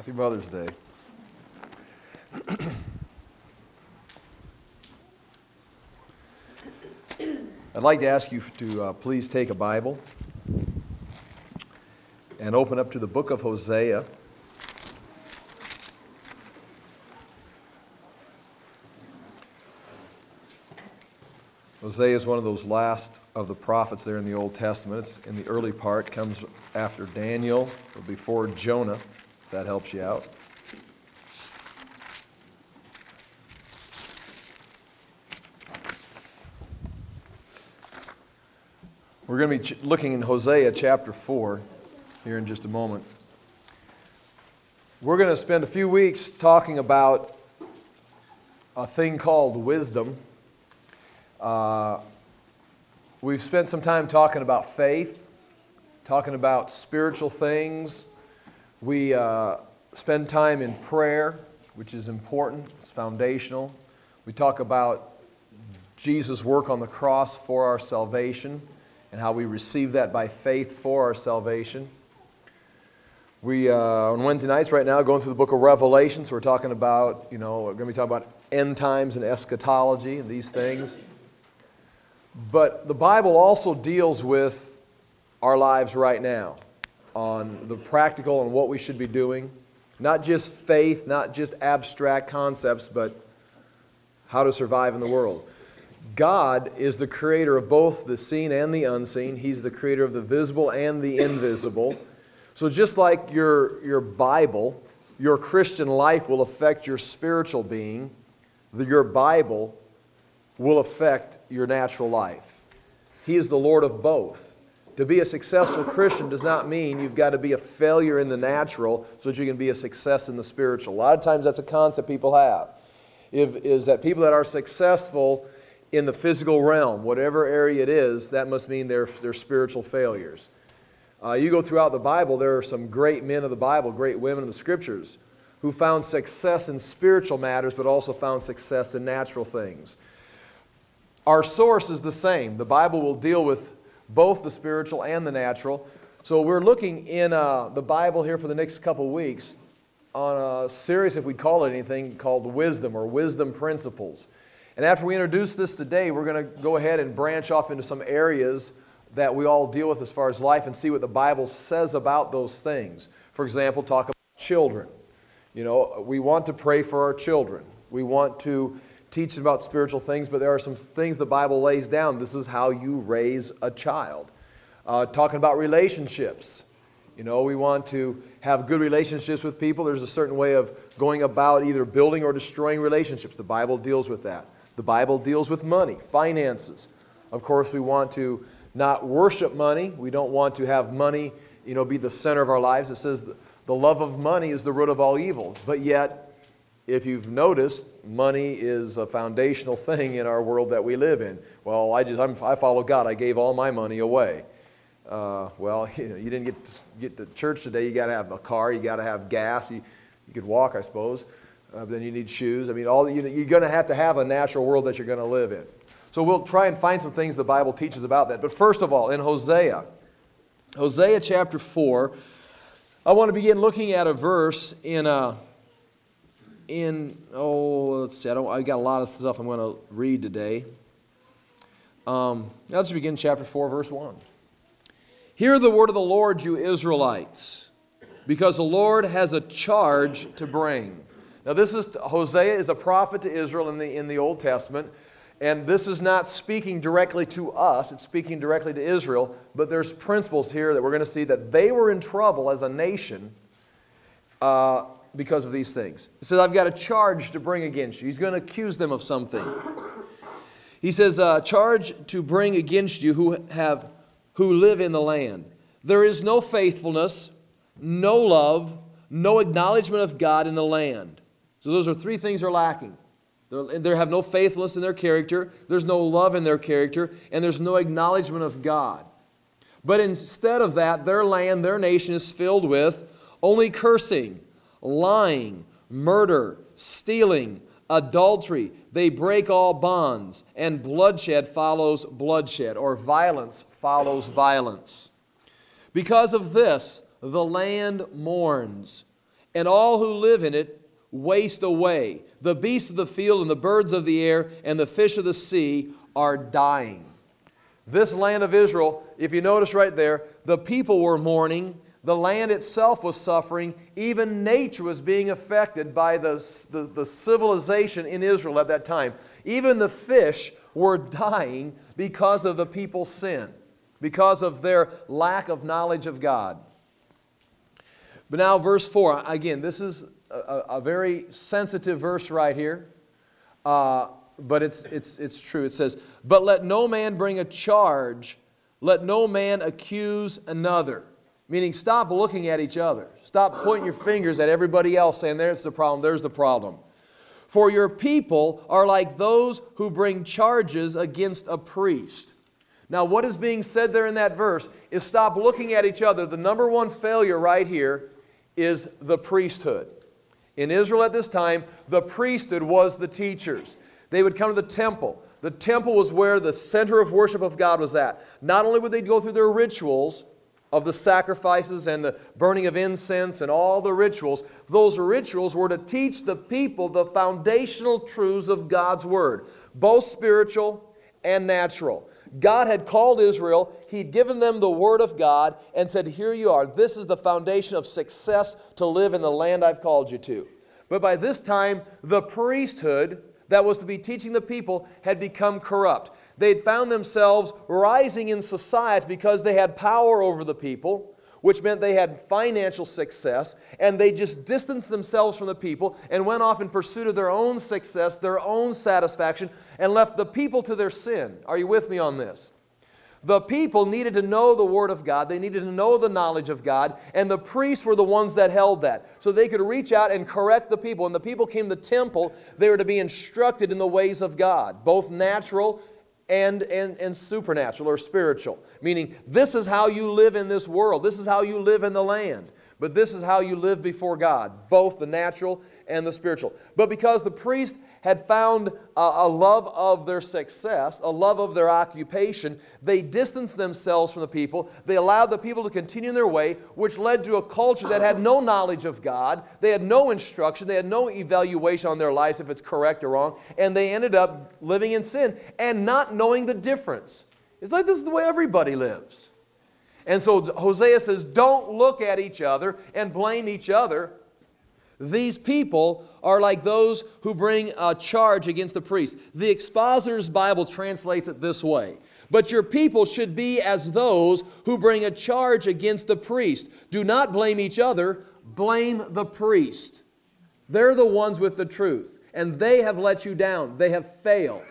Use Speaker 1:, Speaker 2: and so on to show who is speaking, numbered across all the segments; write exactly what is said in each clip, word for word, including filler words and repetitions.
Speaker 1: Happy Mother's Day. I'd like to ask you to uh, please take a Bible and open up to the book of Hosea. Hosea is one of those last of the prophets there in the Old Testament. It's in the early part, comes after Daniel or before Jonah, if that helps you out. We're going to be ch- looking in Hosea chapter four here in just a moment. We're going to spend a few weeks talking about a thing called wisdom. Uh, we've spent some time talking about faith, talking about spiritual things. We uh, spend time in prayer, which is important, it's foundational. We talk about Jesus' work on the cross for our salvation and how we receive that by faith for our salvation. We, uh, on Wednesday nights right now, going through the book of Revelation, so we're talking about, you know, we're going to be talking about end times and eschatology and these things. But the Bible also deals with our lives right now on the practical and what we should be doing. Not just faith, not just abstract concepts, but how to survive in the world. God is the creator of both the seen and the unseen. He's the creator of the visible and the invisible. So just like your, your Bible, your Christian life will affect your spiritual being, the, your Bible will affect your natural life. He is the Lord of both. To be a successful Christian does not mean you've got to be a failure in the natural so that you can be a success in the spiritual. A lot of times that's a concept people have, if, is that people that are successful in the physical realm, whatever area it is, that must mean they're, they're spiritual failures. Uh, you go throughout the Bible, there are some great men of the Bible, great women of the Scriptures, who found success in spiritual matters but also found success in natural things. Our source is the same. The Bible will deal with both the spiritual and the natural. So we're looking in uh, the Bible here for the next couple of weeks on a series, if we call it anything, called Wisdom or Wisdom Principles. And after we introduce this today, we're going to go ahead and branch off into some areas that we all deal with as far as life and see what the Bible says about those things. For example, talk about children. You know, we want to pray for our children. We want to teach them about spiritual things, but there are some things the Bible lays down. This is how you raise a child. Uh, talking about relationships. You know, we want to have good relationships with people. There's a certain way of going about either building or destroying relationships. The Bible deals with that. The Bible deals with money, finances. Of course, we want to not worship money. We don't want to have money, you know, be the center of our lives. It says the love of money is the root of all evil. But yet, if you've noticed, money is a foundational thing in our world that we live in. Well, I just I'm, I follow God. I gave all my money away. Uh, well, you know, you didn't get to, get to church today. You got to have a car. You got to have gas. You, you could walk, I suppose. Uh, but then you need shoes. I mean, all you, you're going to have to have a natural world that you're going to live in. So we'll try and find some things the Bible teaches about that. But first of all, in Hosea, Hosea chapter four, I want to begin looking at a verse in a. In, oh, let's see, I, don't, I got a lot of stuff I'm going to read today. Um, let's begin chapter four, verse one. Hear the word of the Lord, you Israelites, because the Lord has a charge to bring. Now this is, Hosea is a prophet to Israel in the, in the Old Testament, and this is not speaking directly to us, it's speaking directly to Israel, but there's principles here that we're going to see that they were in trouble as a nation, uh, because of these things. He says, I've got a charge to bring against you. He's going to accuse them of something. He says, uh, charge to bring against you who have, who live in the land. There is no faithfulness, no love, no acknowledgement of God in the land. So those are three things they're lacking. They're, they have no faithfulness in their character, there's no love in their character, and there's no acknowledgement of God. But instead of that, their land, their nation is filled with only cursing, lying, murder, stealing, adultery. They break all bonds, and bloodshed follows bloodshed, or violence follows violence. Because of this, the land mourns, and all who live in it waste away. The beasts of the field and the birds of the air and the fish of the sea are dying. This land of Israel, if you notice right there, the people were mourning. The land itself was suffering. Even nature was being affected by the, the, the civilization in Israel at that time. Even the fish were dying because of the people's sin, because of their lack of knowledge of God. But now verse four, again, this is a, a very sensitive verse right here, uh, but it's, it's, it's true. It says, "But let no man bring a charge, let no man accuse another." Meaning, stop looking at each other. Stop pointing your fingers at everybody else saying, there's the problem, there's the problem. "For your people are like those who bring charges against a priest." Now, what is being said there in that verse is stop looking at each other. The number one failure right here is the priesthood. In Israel at this time, the priesthood was the teachers. They would come to the temple. The temple was where the center of worship of God was at. Not only would they go through their rituals of the sacrifices and the burning of incense and all the rituals, those rituals were to teach the people the foundational truths of God's Word, both spiritual and natural. God had called Israel, He'd given them the Word of God and said, here you are, this is the foundation of success to live in the land I've called you to. But by this time, the priesthood that was to be teaching the people had become corrupt. They'd found themselves rising in society because they had power over the people, which meant they had financial success, and they just distanced themselves from the people and went off in pursuit of their own success, their own satisfaction, and left the people to their sin. Are you with me on this? The people needed to know the Word of God. They needed to know the knowledge of God, and the priests were the ones that held that. So they could reach out and correct the people. When the people came to the temple, they were to be instructed in the ways of God, both natural And, and, and supernatural or spiritual. Meaning, this is how you live in this world. This is how you live in the land. But this is how you live before God, both the natural and the spiritual. But because the priest had found a, a love of their success, a love of their occupation, they distanced themselves from the people. They allowed the people to continue their way, which led to a culture that had no knowledge of God. They had no instruction. They had no evaluation on their lives if it's correct or wrong. And they ended up living in sin and not knowing the difference. It's like this is the way everybody lives. And so Hosea says, don't look at each other and blame each other. These people are like those who bring a charge against the priest. The Expositor's Bible translates it this way. But your people should be as those who bring a charge against the priest. Do not blame each other, blame the priest. They're the ones with the truth, and they have let you down. They have failed.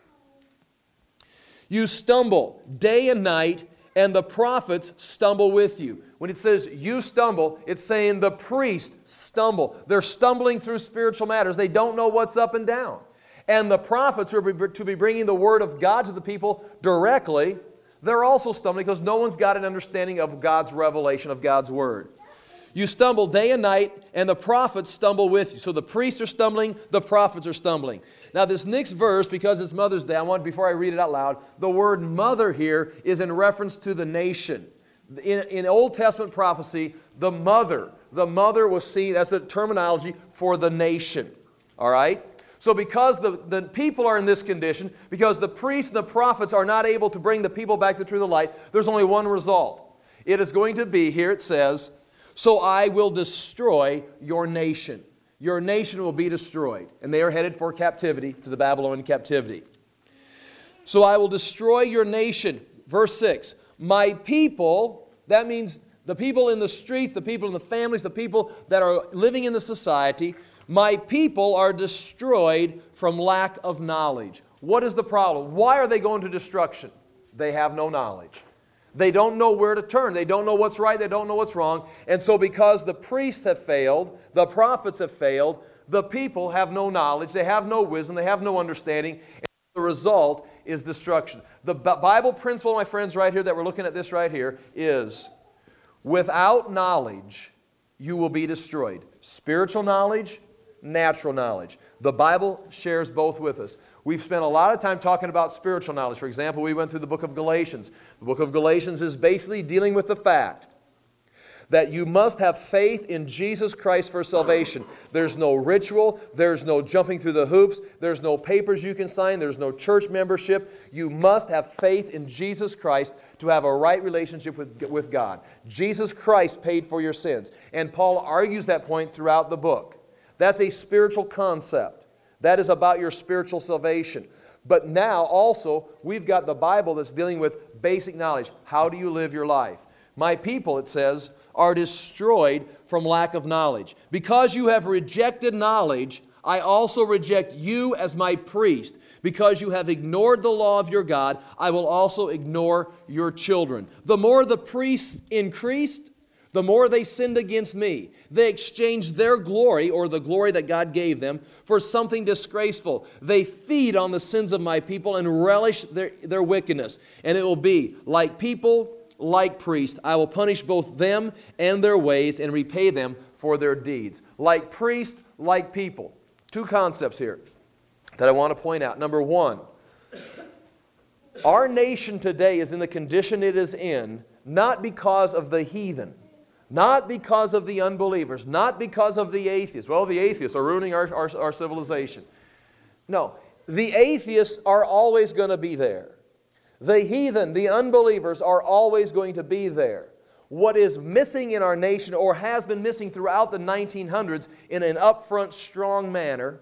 Speaker 1: You stumble day and night, and the prophets stumble with you. When it says you stumble, it's saying the priests stumble. They're stumbling through spiritual matters. They don't know what's up and down. And the prophets who are to be bringing the Word of God to the people directly, they're also stumbling because no one's got an understanding of God's revelation, of God's Word. You stumble day and night, and the prophets stumble with you. So the priests are stumbling, the prophets are stumbling. Now this next verse, because it's Mother's Day, I want, before I read it out loud, the word mother here is in reference to the nation. In, in Old Testament prophecy, the mother, the mother was seen, that's the terminology for the nation. All right? So because the, the people are in this condition, because the priests and the prophets are not able to bring the people back to the truth of light, there's only one result. It is going to be, here it says, so I will destroy your nation. Your nation will be destroyed. And they are headed for captivity, to the Babylonian captivity. So I will destroy your nation. Verse six. My people, that means the people in the streets, the people in the families, the people that are living in the society, my people are destroyed from lack of knowledge. What is the problem? Why are they going to destruction? They have no knowledge. They don't know where to turn. They don't know what's right. They don't know what's wrong. And so because the priests have failed, the prophets have failed, the people have no knowledge. They have no wisdom. They have no understanding. And the result is destruction. The Bible principle, my friends, right here that we're looking at this right here is without knowledge, you will be destroyed. Spiritual knowledge, natural knowledge. The Bible shares both with us. We've spent a lot of time talking about spiritual knowledge. For example, we went through the book of Galatians. The book of Galatians is basically dealing with the fact that you must have faith in Jesus Christ for salvation. There's no ritual. There's no jumping through the hoops. There's no papers you can sign. There's no church membership. You must have faith in Jesus Christ to have a right relationship with, with God. Jesus Christ paid for your sins. And Paul argues that point throughout the book. That's a spiritual concept. That is about your spiritual salvation. But now also, we've got the Bible that's dealing with basic knowledge. How do you live your life? My people, it says, are destroyed from lack of knowledge. Because you have rejected knowledge, I also reject you as my priest. Because you have ignored the law of your God, I will also ignore your children. The more the priests increased, the more they sinned against me. They exchanged their glory, or the glory that God gave them, for something disgraceful. They feed on the sins of my people and relish their, their wickedness. And it will be like people, like priests. I will punish both them and their ways and repay them for their deeds. Like priests, like people. Two concepts here that I want to point out. Number one, our nation today is in the condition it is in, not because of the heathen. Not because of the unbelievers, not because of the atheists. Well, the atheists are ruining our, our, our civilization. No, the atheists are always going to be there. The heathen, the unbelievers are always going to be there. What is missing in our nation, or has been missing throughout the nineteen hundreds in an upfront, strong manner,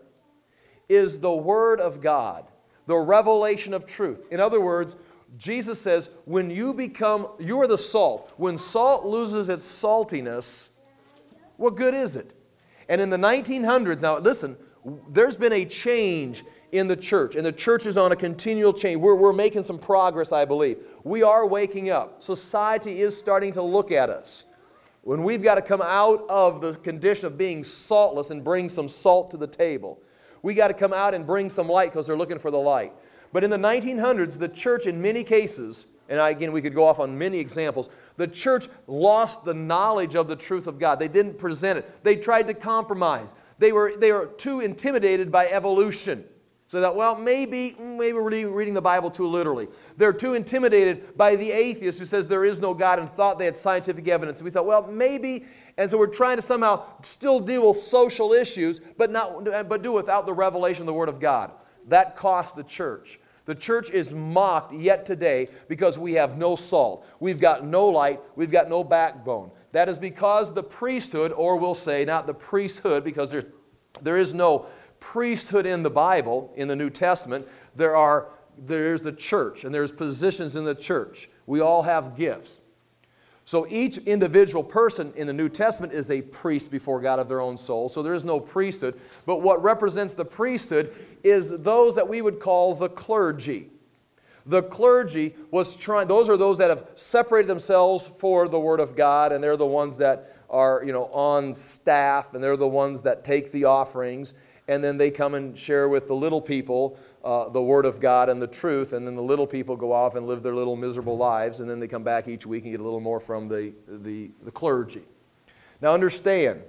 Speaker 1: is the Word of God, the revelation of truth. In other words, Jesus says, when you become, you are the salt. When salt loses its saltiness, what good is it? And in the nineteen hundreds, now listen, there's been a change in the church, and the church is on a continual change. We're, we're making some progress, I believe. We are waking up. Society is starting to look at us. When we've got to come out of the condition of being saltless and bring some salt to the table. We got to come out and bring some light because they're looking for the light. But in the nineteen hundreds, the church in many cases, and again we could go off on many examples, the church lost the knowledge of the truth of God. They didn't present it. They tried to compromise. They were, they were too intimidated by evolution. So that, well, maybe, maybe we're reading the Bible too literally. They're too intimidated by the atheist who says there is no God and thought they had scientific evidence. And we thought, well, maybe, and so we're trying to somehow still deal with social issues, but, not, but do without the revelation of the Word of God. That cost the church. The church is mocked yet today because we have no salt. We've got no light. We've got no backbone. That is because the priesthood, or we'll say not the priesthood, because there, there is no priesthood in the Bible, in the New Testament. There are, there's the church, and there's positions in the church. We all have gifts. So each individual person in the New Testament is a priest before God of their own soul. So there is no priesthood. But what represents the priesthood is those that we would call the clergy. The clergy was trying, those are those that have separated themselves for the Word of God, and they're the ones that are, you know, on staff, and they're the ones that take the offerings, and then they come and share with the little people Uh, the Word of God and the truth, and then the little people go off and live their little miserable lives, and then they come back each week and get a little more from the, the, the clergy. Now understand,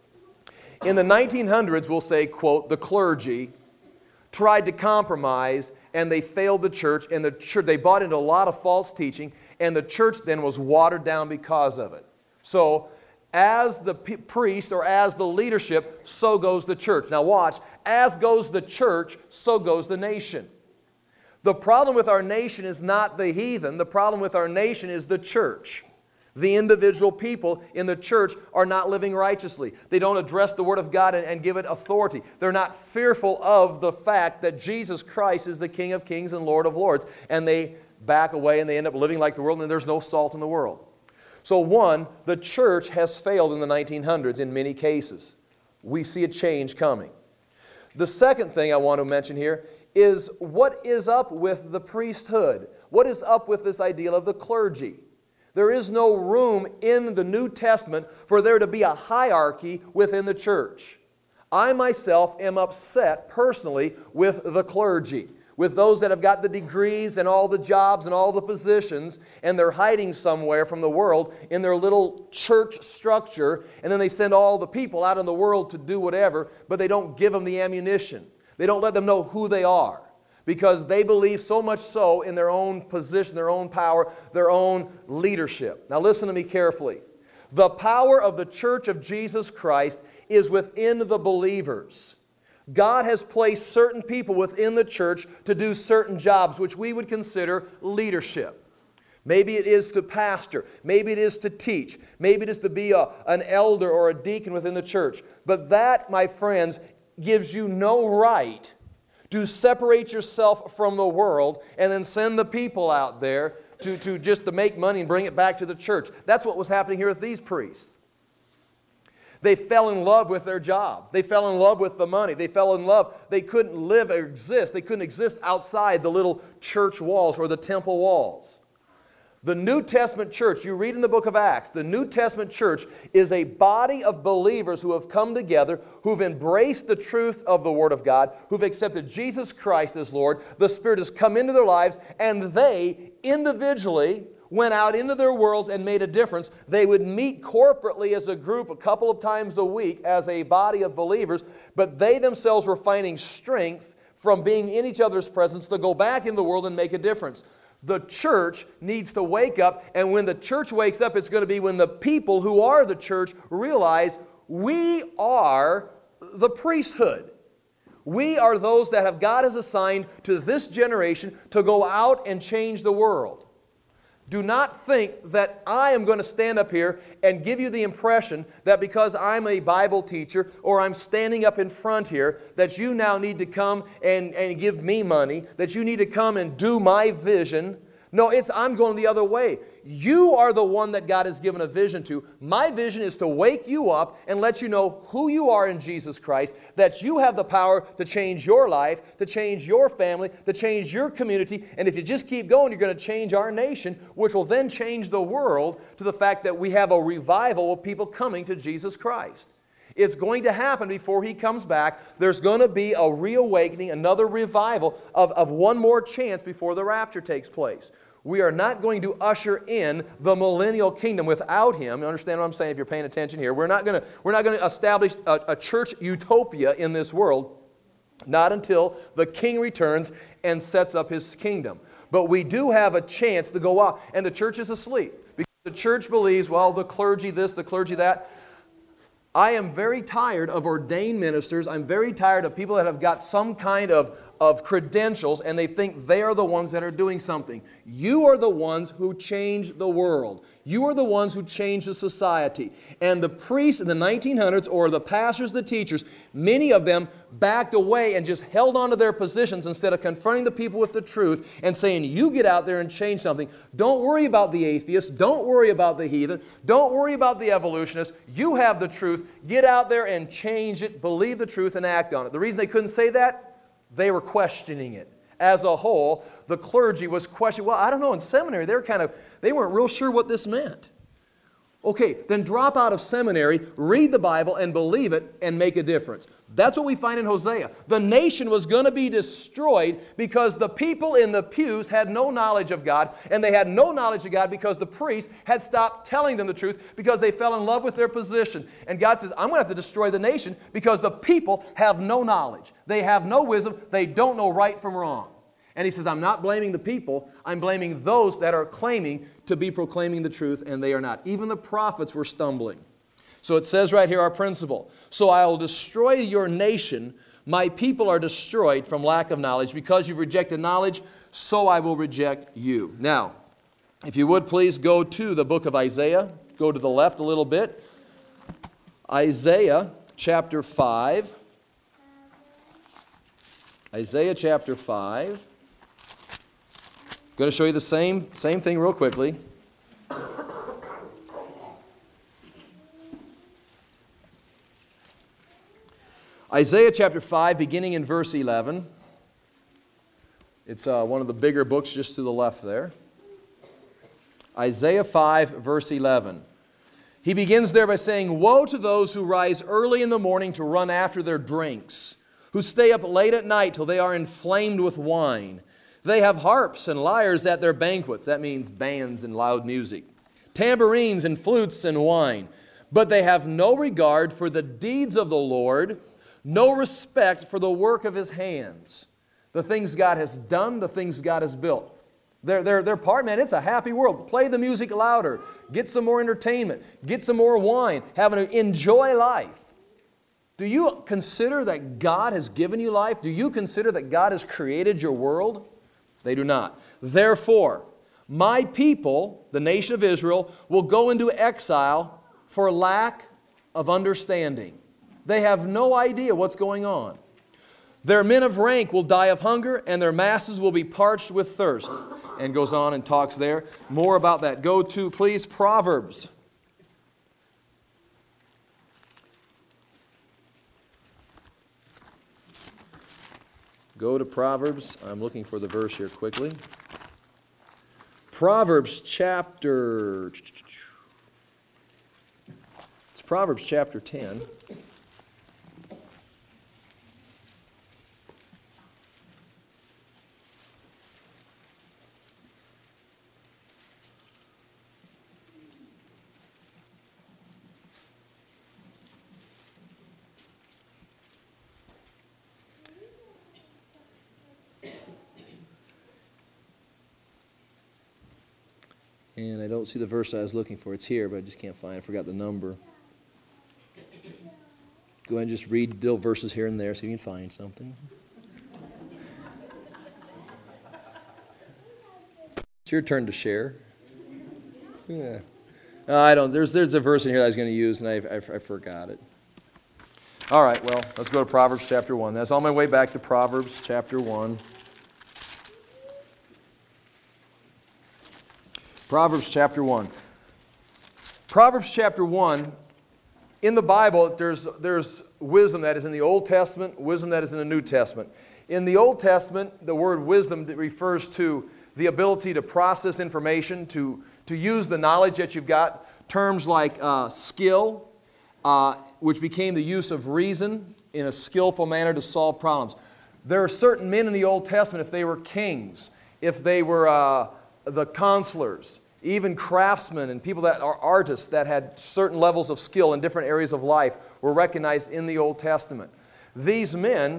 Speaker 1: in the nineteen hundreds, we'll say, quote, the clergy tried to compromise, and they failed the church, and the church, they bought into a lot of false teaching, and the church then was watered down because of it. So, as the priest or as the leadership, so goes the church. Now watch, as goes the church, so goes the nation. The problem with our nation is not the heathen. The problem with our nation is the church. The individual people in the church are not living righteously. They don't address the Word of God and, and give it authority. They're not fearful of the fact that Jesus Christ is the King of Kings and Lord of Lords. And they back away and they end up living like the world, and there's no salt in the world. So one, the church has failed in the nineteen hundreds in many cases. We see a change coming. The second thing I want to mention here is what is up with the priesthood? What is up with this ideal of the clergy? There is no room in the New Testament for there to be a hierarchy within the church. I myself am upset personally with the clergy, with those that have got the degrees and all the jobs and all the positions, and they're hiding somewhere from the world in their little church structure, and then they send all the people out in the world to do whatever, but they don't give them the ammunition. They don't let them know who they are, because they believe so much so in their own position, their own power, their own leadership. Now listen to me carefully. The power of the church of Jesus Christ is within the believers. God has placed certain people within the church to do certain jobs, which we would consider leadership. Maybe it is to pastor. Maybe it is to teach. Maybe it is to be a, an elder or a deacon within the church. But that, my friends, gives you no right to separate yourself from the world and then send the people out there to, to just to make money and bring it back to the church. That's what was happening here with these priests. They fell in love with their job. They fell in love with the money. They fell in love. They couldn't live or exist. They couldn't exist outside the little church walls or the temple walls. The New Testament church, you read in the book of Acts, the New Testament church is a body of believers who have come together, who've embraced the truth of the Word of God, who've accepted Jesus Christ as Lord. The Spirit has come into their lives, and they individually went out into their worlds and made a difference. They would meet corporately as a group a couple of times a week as a body of believers, but they themselves were finding strength from being in each other's presence to go back in the world and make a difference. The church needs to wake up, and when the church wakes up, it's going to be when the people who are the church realize we are the priesthood. We are those that have God has assigned to this generation to go out and change the world. Do not think that I am going to stand up here and give you the impression that because I'm a Bible teacher or I'm standing up in front here that you now need to come and, and give me money, that you need to come and do my vision. No, it's I'm going the other way. You are the one that God has given a vision to. My vision is to wake you up and let you know who you are in Jesus Christ, that you have the power to change your life, to change your family, to change your community, and if you just keep going, you're going to change our nation, which will then change the world to the fact that we have a revival of people coming to Jesus Christ. It's going to happen before He comes back. There's going to be a reawakening, another revival of, of one more chance before the rapture takes place. We are not going to usher in the millennial kingdom without Him. You understand what I'm saying if you're paying attention here? We're not going to, we're not going to establish a, a church utopia in this world, not until the King returns and sets up His kingdom. But we do have a chance to go out, and the church is asleep. Because the church believes, well, the clergy this, the clergy that. I am very tired of ordained ministers. I'm very tired of people that have got some kind of, of credentials and they think they are the ones that are doing something. You are the ones who change the world. You are the ones who change the society. And the priests in the nineteen hundreds or the pastors, the teachers, many of them backed away and just held on to their positions instead of confronting the people with the truth and saying, you get out there and change something. Don't worry about the atheists. Don't worry about the heathen. Don't worry about the evolutionists. You have the truth. Get out there and change it, believe the truth, and act on it. The reason they couldn't say that, they were questioning it. As a whole, the clergy was questioning, well, I don't know, in seminary, they were kind of, they weren't real sure what this meant. Okay, then drop out of seminary, read the Bible, and believe it, and make a difference. That's what we find in Hosea. The nation was going to be destroyed because the people in the pews had no knowledge of God, and they had no knowledge of God because the priests had stopped telling them the truth because they fell in love with their position. And God says, I'm going to have to destroy the nation because the people have no knowledge. They have no wisdom. They don't know right from wrong. And He says, I'm not blaming the people. I'm blaming those that are claiming to be proclaiming the truth, and they are not. Even the prophets were stumbling. So it says right here our principle. So I will destroy your nation. My people are destroyed from lack of knowledge. Because you've rejected knowledge, so I will reject you. Now, if you would please go to the book of Isaiah. Go to the left a little bit. Isaiah chapter five. Isaiah chapter five. I'm going to show you the same, same thing real quickly. Isaiah chapter five, beginning in verse eleven. It's uh, one of the bigger books just to the left there. Isaiah five, verse eleven. He begins there by saying, woe to those who rise early in the morning to run after their drinks, who stay up late at night till they are inflamed with wine. They have harps and lyres at their banquets. That means bands and loud music. Tambourines and flutes and wine. But they have no regard for the deeds of the Lord, no respect for the work of His hands. The things God has done, the things God has built. They're, they're, they're part, man, it's a happy world. Play the music louder. Get some more entertainment. Get some more wine. Have an, enjoy life. Do you consider that God has given you life? Do you consider that God has created your world? They do not. Therefore, my people, the nation of Israel, will go into exile for lack of understanding. They have no idea what's going on. Their men of rank will die of hunger, and their masses will be parched with thirst. And goes on and talks there more about that. Go to, please, Proverbs. Go to Proverbs. I'm looking for the verse here quickly. Proverbs chapter... It's Proverbs chapter ten. And I don't see the verse I was looking for. It's here, but I just can't find it. I forgot the number. Go ahead and just read little verses here and there so you can find something. It's your turn to share. Yeah. No, I don't. There's, there's a verse in here that I was going to use, and I, I, I forgot it. All right, well, let's go to Proverbs chapter one. That's on my way back to Proverbs chapter one. Proverbs chapter one. Proverbs chapter one, in the Bible, there's, there's wisdom that is in the Old Testament, wisdom that is in the New Testament. In the Old Testament, the word wisdom refers to the ability to process information, to, to use the knowledge that you've got. Terms like uh, skill, uh, which became the use of reason in a skillful manner to solve problems. There are certain men in the Old Testament, if they were kings, if they were uh, the counselors, even craftsmen and people that are artists that had certain levels of skill in different areas of life were recognized in the Old Testament. These men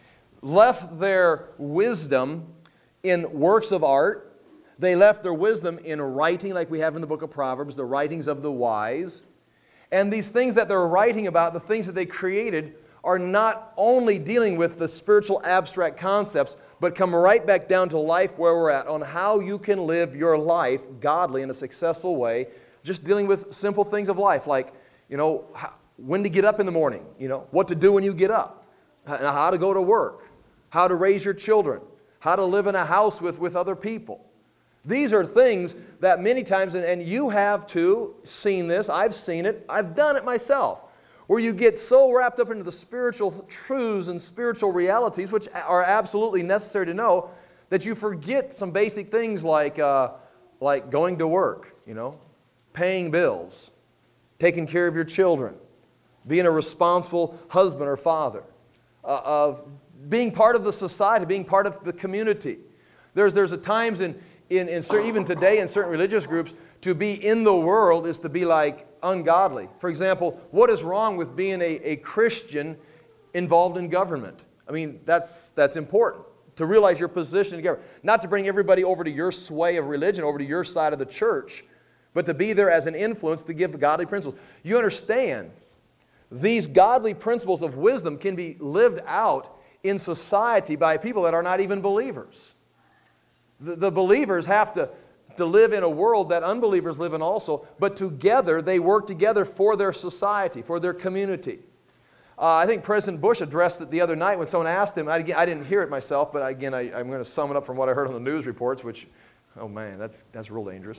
Speaker 1: left their wisdom in works of art. They left their wisdom in writing, like we have in the book of Proverbs, the writings of the wise. And these things that they're writing about, the things that they created, are not only dealing with the spiritual abstract concepts, but come right back down to life where we're at, on how you can live your life godly in a successful way, just dealing with simple things of life, like, you know, how, when to get up in the morning, you know, what to do when you get up, how to go to work, how to raise your children, how to live in a house with, with other people. These are things that many times, and, and you have too seen this, I've seen it, I've done it myself, where you get so wrapped up into the spiritual truths and spiritual realities, which are absolutely necessary to know, that you forget some basic things like, uh, like going to work, you know, paying bills, taking care of your children, being a responsible husband or father, uh, of being part of the society, being part of the community. There's, there's a times in, in, in certain, even today in certain religious groups, to be in the world is to be like ungodly. For example, what is wrong with being a, a Christian involved in government? I mean, that's, that's important, to realize your position in government. Not to bring everybody over to your sway of religion, over to your side of the church, but to be there as an influence to give the godly principles. You understand, these godly principles of wisdom can be lived out in society by people that are not even believers. The, the believers have to to live in a world that unbelievers live in also, but together they work together for their society, for their community. Uh, I think President Bush addressed it the other night when someone asked him, I, I didn't hear it myself, but again, I, I'm going to sum it up from what I heard on the news reports, which, oh man, that's, that's real dangerous.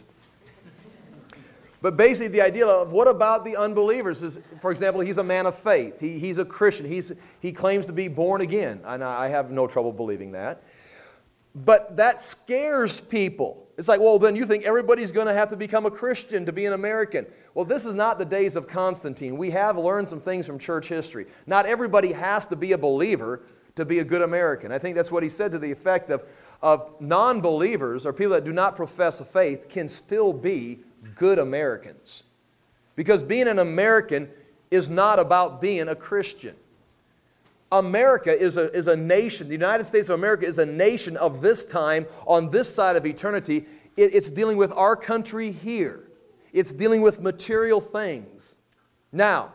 Speaker 1: But basically the idea of what about the unbelievers is, for example, he's a man of faith. He, he's a Christian. He's, he claims to be born again, and I have no trouble believing that. But that scares people. It's like, well, then you think everybody's going to have to become a Christian to be an American. Well, this is not the days of Constantine. We have learned some things from church history. Not everybody has to be a believer to be a good American. I think that's what he said, to the effect of, of non-believers or people that do not profess a faith can still be good Americans. Because being an American is not about being a Christian. America is a, is a nation. The United States of America is a nation of this time on this side of eternity. It, it's dealing with our country here. It's dealing with material things. Now,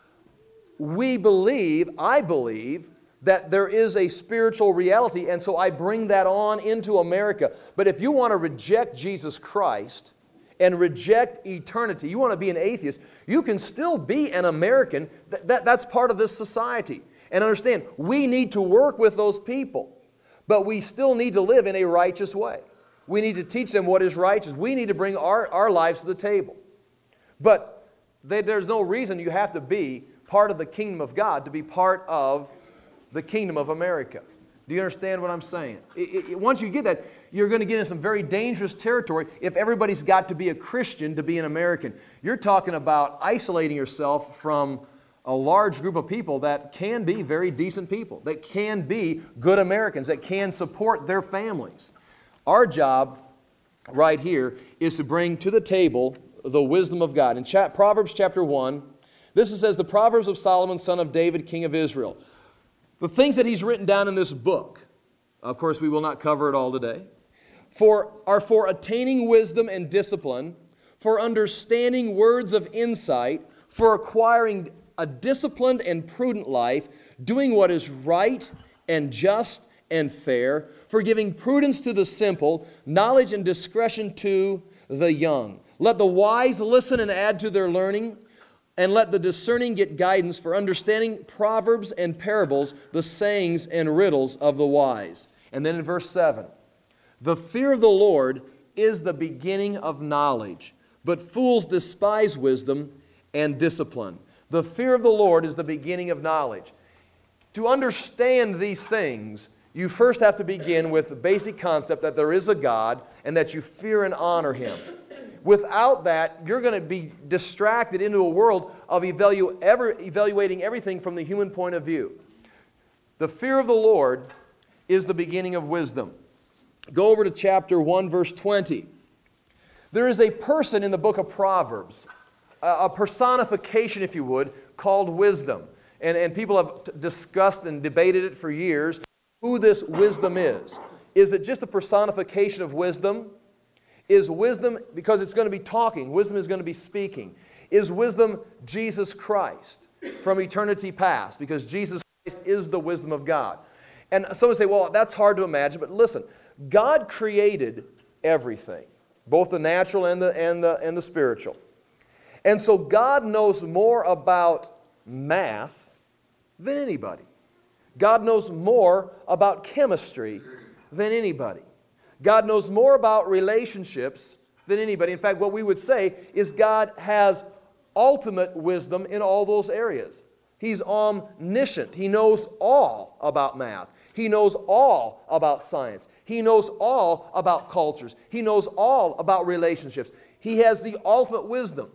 Speaker 1: we believe, I believe, that there is a spiritual reality, and so I bring that on into America. But if you want to reject Jesus Christ and reject eternity, you want to be an atheist, you can still be an American. That, that, that's part of this society. And understand, we need to work with those people, but we still need to live in a righteous way. We need to teach them what is righteous. We need to bring our, our lives to the table. But they, there's no reason you have to be part of the kingdom of God to be part of the kingdom of America. Do you understand what I'm saying? It, it, once you get that, you're going to get in some very dangerous territory if everybody's got to be a Christian to be an American. You're talking about isolating yourself from a large group of people that can be very decent people, that can be good Americans, that can support their families. Our job right here is to bring to the table the wisdom of God. In cha- Proverbs chapter one, this is says, the Proverbs of Solomon, son of David, king of Israel. The things that he's written down in this book, of course we will not cover it all today, for, are for attaining wisdom and discipline, for understanding words of insight, for acquiring a disciplined and prudent life, doing what is right and just and fair, for giving prudence to the simple, knowledge and discretion to the young. Let the wise listen and add to their learning, and let the discerning get guidance for understanding proverbs and parables, the sayings and riddles of the wise. And then in verse seven, the fear of the Lord is the beginning of knowledge, but fools despise wisdom and discipline. The fear of the Lord is the beginning of knowledge. To understand these things, you first have to begin with the basic concept that there is a God and that you fear and honor Him. Without that, you're going to be distracted into a world of evalu- ever, evaluating everything from the human point of view. The fear of the Lord is the beginning of wisdom. Go over to chapter one, verse twenty. There is a person in the book of Proverbs, a personification, if you would, called wisdom. And, and people have t- discussed and debated it for years, who this wisdom is. Is it just a personification of wisdom? Is wisdom, because it's going to be talking, wisdom is going to be speaking. Is wisdom Jesus Christ from eternity past? Because Jesus Christ is the wisdom of God. And some would say, well, that's hard to imagine, but listen, God created everything, both the natural and the, and the, and the spiritual. And so God knows more about math than anybody. God knows more about chemistry than anybody. God knows more about relationships than anybody. In fact, what we would say is God has ultimate wisdom in all those areas. He's omniscient. He knows all about math. He knows all about science. He knows all about cultures. He knows all about relationships. He has the ultimate wisdom.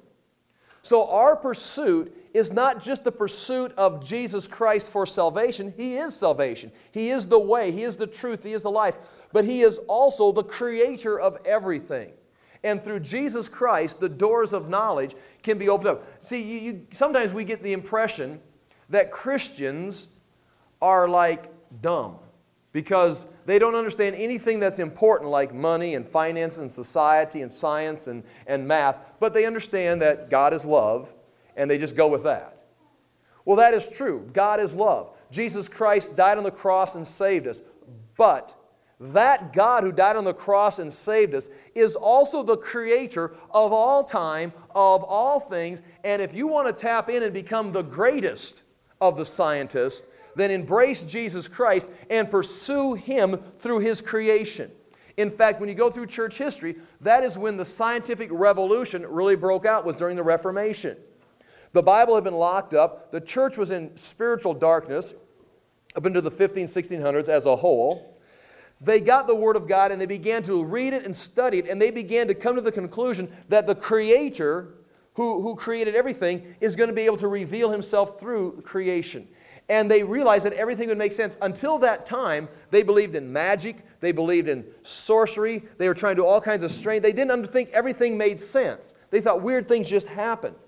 Speaker 1: So our pursuit is not just the pursuit of Jesus Christ for salvation. He is salvation. He is the way. He is the truth. He is the life. But He is also the creator of everything. And through Jesus Christ, the doors of knowledge can be opened up. See, you, you, sometimes we get the impression that Christians are like dumb because they don't understand anything that's important like money and finance and society and science and, and math, but they understand that God is love and they just go with that. Well, that is true. God is love. Jesus Christ died on the cross and saved us. But that God who died on the cross and saved us is also the creator of all time, of all things. And if you want to tap in and become the greatest of the scientists, then embrace Jesus Christ and pursue Him through His creation. In fact, when you go through church history, that is when the scientific revolution really broke out, was during the Reformation. The Bible had been locked up. The church was in spiritual darkness up into the fifteen, sixteen hundreds as a whole. They got the Word of God and they began to read it and study it, and they began to come to the conclusion that the Creator who, who created everything is going to be able to reveal Himself through creation. And they realized that everything would make sense. Until that time, they believed in magic. They believed in sorcery. They were trying to do all kinds of strange. They didn't think everything made sense. They thought weird things just happened.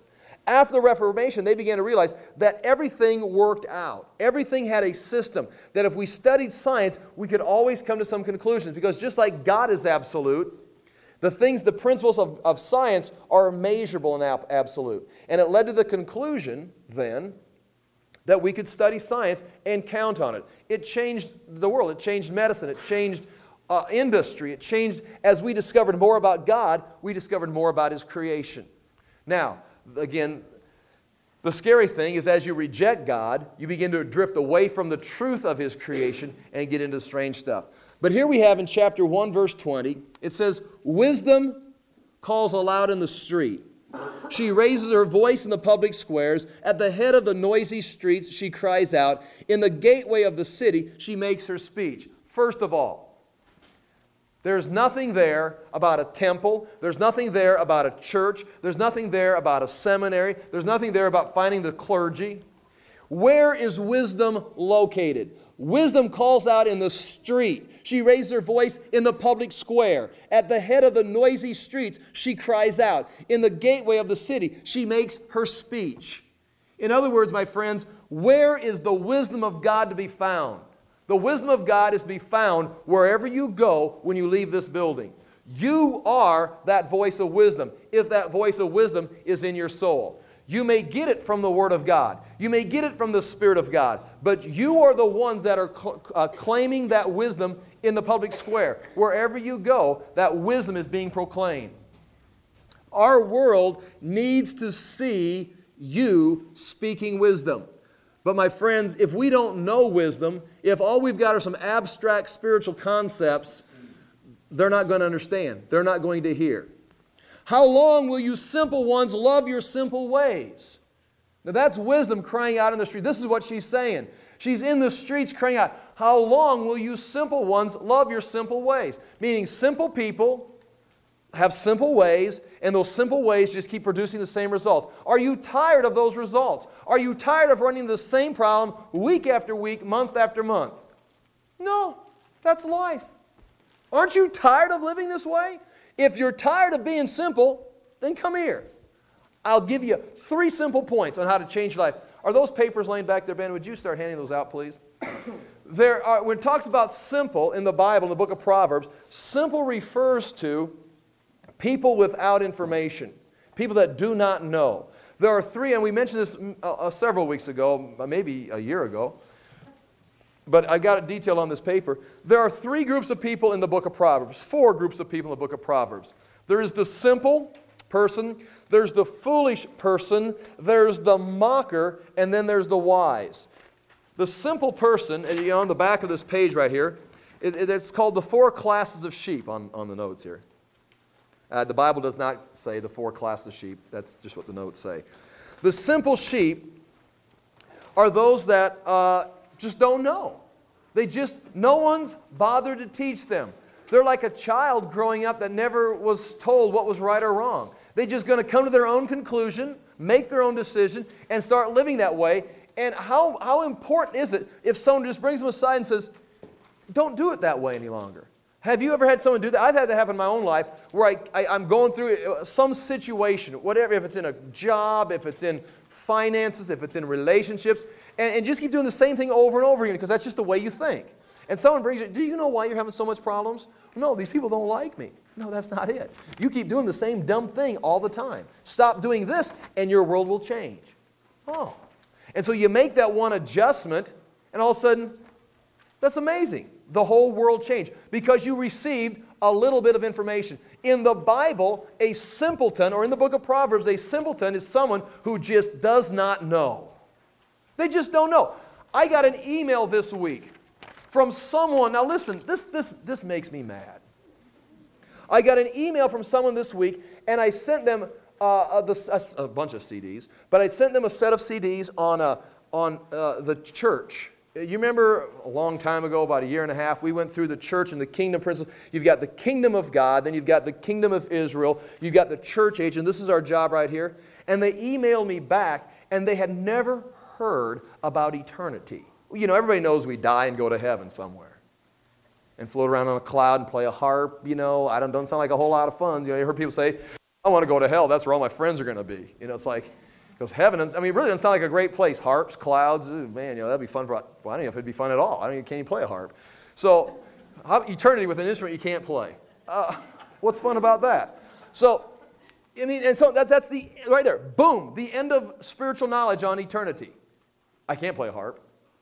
Speaker 1: After the Reformation, they began to realize that everything worked out. Everything had a system. That if we studied science, we could always come to some conclusions. Because just like God is absolute, the things, the principles of, of science are measurable and ab- absolute. And it led to the conclusion, then, that we could study science and count on it. It changed the world. It changed medicine. It changed uh, industry. It changed, as we discovered more about God, we discovered more about His creation. Now, again, the scary thing is as you reject God, you begin to drift away from the truth of His creation and get into strange stuff. But here we have in chapter one, verse twenty, it says, wisdom calls aloud in the street. She raises her voice in the public squares. At the head of the noisy streets, she cries out. In the gateway of the city, she makes her speech. First of all, there's nothing there about a temple. There's nothing there about a church. There's nothing there about a seminary. There's nothing there about finding the clergy. Where is wisdom located? Wisdom calls out in the street. She raises her voice in the public square. At the head of the noisy streets, she cries out. In the gateway of the city, she makes her speech. In other words, my friends, where is the wisdom of God to be found? The wisdom of God is to be found wherever you go when you leave this building. You are that voice of wisdom, if that voice of wisdom is in your soul. You may get it from the Word of God. You may get it from the Spirit of God. But you are the ones that are cl- uh, claiming that wisdom in the public square. Wherever you go, that wisdom is being proclaimed. Our world needs to see you speaking wisdom. But my friends, if we don't know wisdom, if all we've got are some abstract spiritual concepts, they're not going to understand. They're not going to hear. How long will you simple ones love your simple ways? Now that's wisdom crying out in the street. This is what she's saying. She's in the streets crying out, how long will you simple ones love your simple ways? Meaning simple people have simple ways, and those simple ways just keep producing the same results. Are you tired of those results? Are you tired of running the same problem week after week, month after month? No, that's life. Aren't you tired of living this way? If you're tired of being simple, then come here. I'll give you three simple points on how to change life. Are those papers laying back there, Ben? Would you start handing those out, please? There are, when it talks about simple in the Bible, in the book of Proverbs, simple refers to people without information, people that do not know. There are three, and we mentioned this uh, several weeks ago, maybe a year ago, but I got a detail on this paper. There are three groups of people in the book of Proverbs, four groups of people in the book of Proverbs. There is the simple person, there's the foolish person, there's the mocker, and then there's the wise. The simple person, and you know, on the back of this page right here, it, it, it's called the four classes of sheep on, on the notes here. Uh, the Bible does not say the four classes of sheep. That's just what the notes say. The simple sheep are those that uh, just don't know. They just, no one's bothered to teach them. They're like a child growing up that never was told what was right or wrong. They're just going to come to their own conclusion, make their own decision, and start living that way. And how, how important is it if someone just brings them aside and says, don't do it that way any longer? Have you ever had someone do that? I've had that happen in my own life where I, I, I'm going through some situation, whatever, if it's in a job, if it's in finances, if it's in relationships, and, and just keep doing the same thing over and over again because that's just the way you think. And someone brings you, do you know why you're having so much problems? No, these people don't like me. No, that's not it. You keep doing the same dumb thing all the time. Stop doing this and your world will change. Oh. And so you make that one adjustment and all of a sudden, that's amazing. The whole world changed because you received a little bit of information. In the Bible, a simpleton, or in the book of Proverbs, a simpleton is someone who just does not know. They just don't know. I got an email this week from someone. Now listen, this, this, this makes me mad. I got an email from someone this week, and I sent them uh, a, a, a bunch of C Ds, but I sent them a set of C Ds on, a, on uh, the church. You remember a long time ago, about a year and a half, we went through the church and the kingdom principles. You've got the kingdom of God, then you've got the kingdom of Israel, you've got the church age, and this is our job right here. And they emailed me back, and they had never heard about eternity. You know, everybody knows we die and go to heaven somewhere. And float around on a cloud and play a harp, you know. I don't, don't sound like a whole lot of fun. You know, you heard people say, I want to go to hell. That's where all my friends are going to be. You know, it's like, Because heaven, I mean, it really doesn't sound like a great place. Harps, clouds, ooh, man, you know, that'd be fun for, well, I don't know if it'd be fun at all. I don't even, can't even play a harp. So, how, eternity with an instrument you can't play. Uh, what's fun about that? So, I mean, and so that, that's the, right there, boom, the end of spiritual knowledge on eternity. I can't play a harp.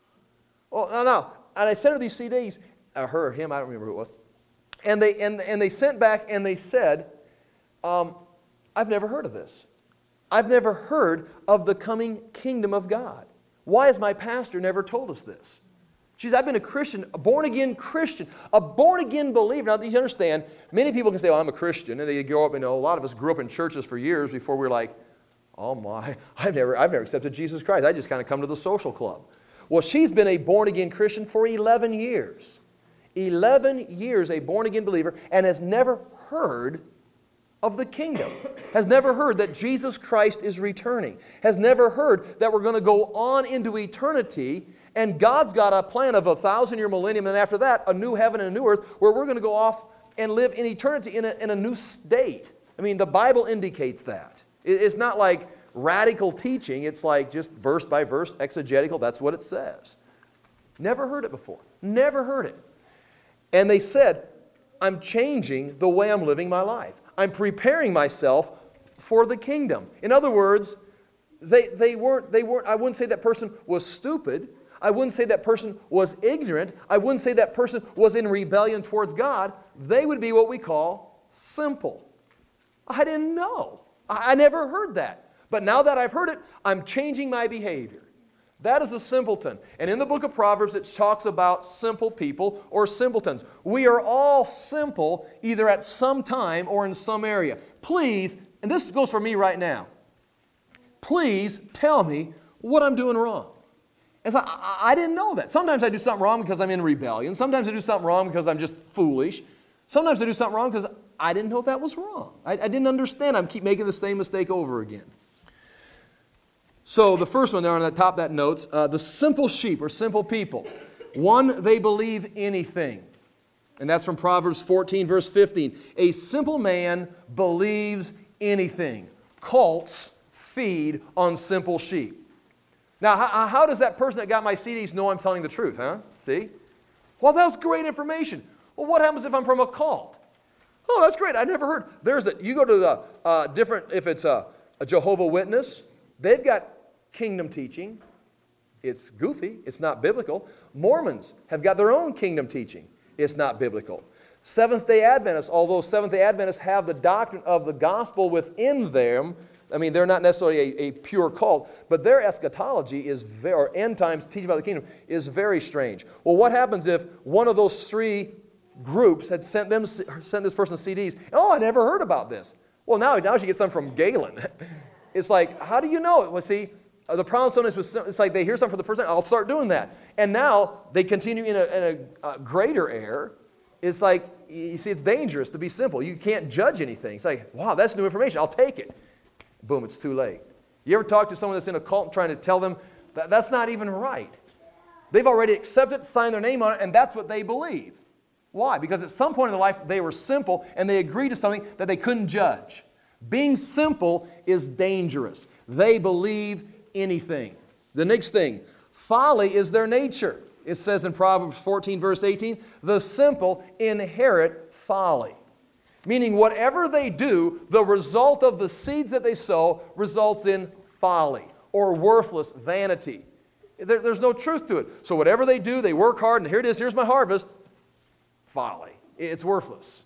Speaker 1: Oh, no, no. And I sent her these C Ds, uh, her or him, I don't remember who it was. And they, and, and they sent back and they said, um, I've never heard of this. I've never heard of the coming kingdom of God. Why has my pastor never told us this? She says, I've been a Christian, a born-again Christian, a born-again believer. Now, you understand, many people can say, oh, I'm a Christian. And they grow up, you know, a lot of us grew up in churches for years before we were like, oh my, I've never, I've never accepted Jesus Christ. I just kind of come to the social club. Well, she's been a born-again Christian for eleven years. eleven years a born-again believer and has never heard of the kingdom. Has never heard that Jesus Christ is returning. Has never heard that we're going to go on into eternity and God's got a plan of a thousand-year millennium and after that a new heaven and a new earth where we're going to go off and live in eternity in a, in a new state. I mean, the Bible indicates that. It's not like radical teaching. It's like just verse by verse, exegetical. That's what it says. Never heard it before. Never heard it. And they said, I'm changing the way I'm living my life. I'm preparing myself for the kingdom. In other words, they, they weren't, they weren't, I wouldn't say that person was stupid. I wouldn't say that person was ignorant. I wouldn't say that person was in rebellion towards God. They would be what we call simple. I didn't know. I, I never heard that. But now that I've heard it, I'm changing my behavior. That is a simpleton. And in the book of Proverbs, it talks about simple people or simpletons. We are all simple either at some time or in some area. Please, and this goes for me right now, please tell me what I'm doing wrong. And so I, I didn't know that. Sometimes I do something wrong because I'm in rebellion. Sometimes I do something wrong because I'm just foolish. Sometimes I do something wrong because I didn't know that was wrong. I, I didn't understand. I keep making the same mistake over again. So the first one there on the top of that notes, uh, the simple sheep or simple people. One, they believe anything. And that's from Proverbs fourteen, verse fifteen. A simple man believes anything. Colts feed on simple sheep. Now, how, how does that person that got my C Ds know I'm telling the truth, huh? See? Well, that was great information. Well, what happens if I'm from a cult? Oh, that's great. I never heard. There's the, you go to the uh, different, if it's a, a Jehovah Witness, they've got kingdom teaching. It's goofy. It's not biblical. Mormons have got their own kingdom teaching. It's not biblical. Seventh-day Adventists, although Seventh-day Adventists have the doctrine of the gospel within them, I mean, they're not necessarily a, a pure cult, but their eschatology is very, or end times teaching about the kingdom is very strange. Well, what happens if one of those three groups had sent them, sent this person C Ds? Oh, I never heard about this. Well, now, now she gets some from Galen. It's like, how do you know it? Well, see, the problem sometimes was, it's like they hear something for the first time, I'll start doing that. And now they continue in a, in a, a greater error. It's like, you see, it's dangerous to be simple. You can't judge anything. It's like, wow, that's new information. I'll take it. Boom, it's too late. You ever talk to someone that's in a cult and trying to tell them that that's not even right? They've already accepted, signed their name on it, and that's what they believe. Why? Because at some point in their life, they were simple, and they agreed to something that they couldn't judge. Being simple is dangerous. They believe anything. The next thing, folly is their nature. It says in Proverbs fourteen, verse eighteen, the simple inherit folly. Meaning whatever they do, the result of the seeds that they sow results in folly or worthless vanity. There, there's no truth to it. So whatever they do, they work hard, and here it is, here's my harvest. Folly. It's worthless.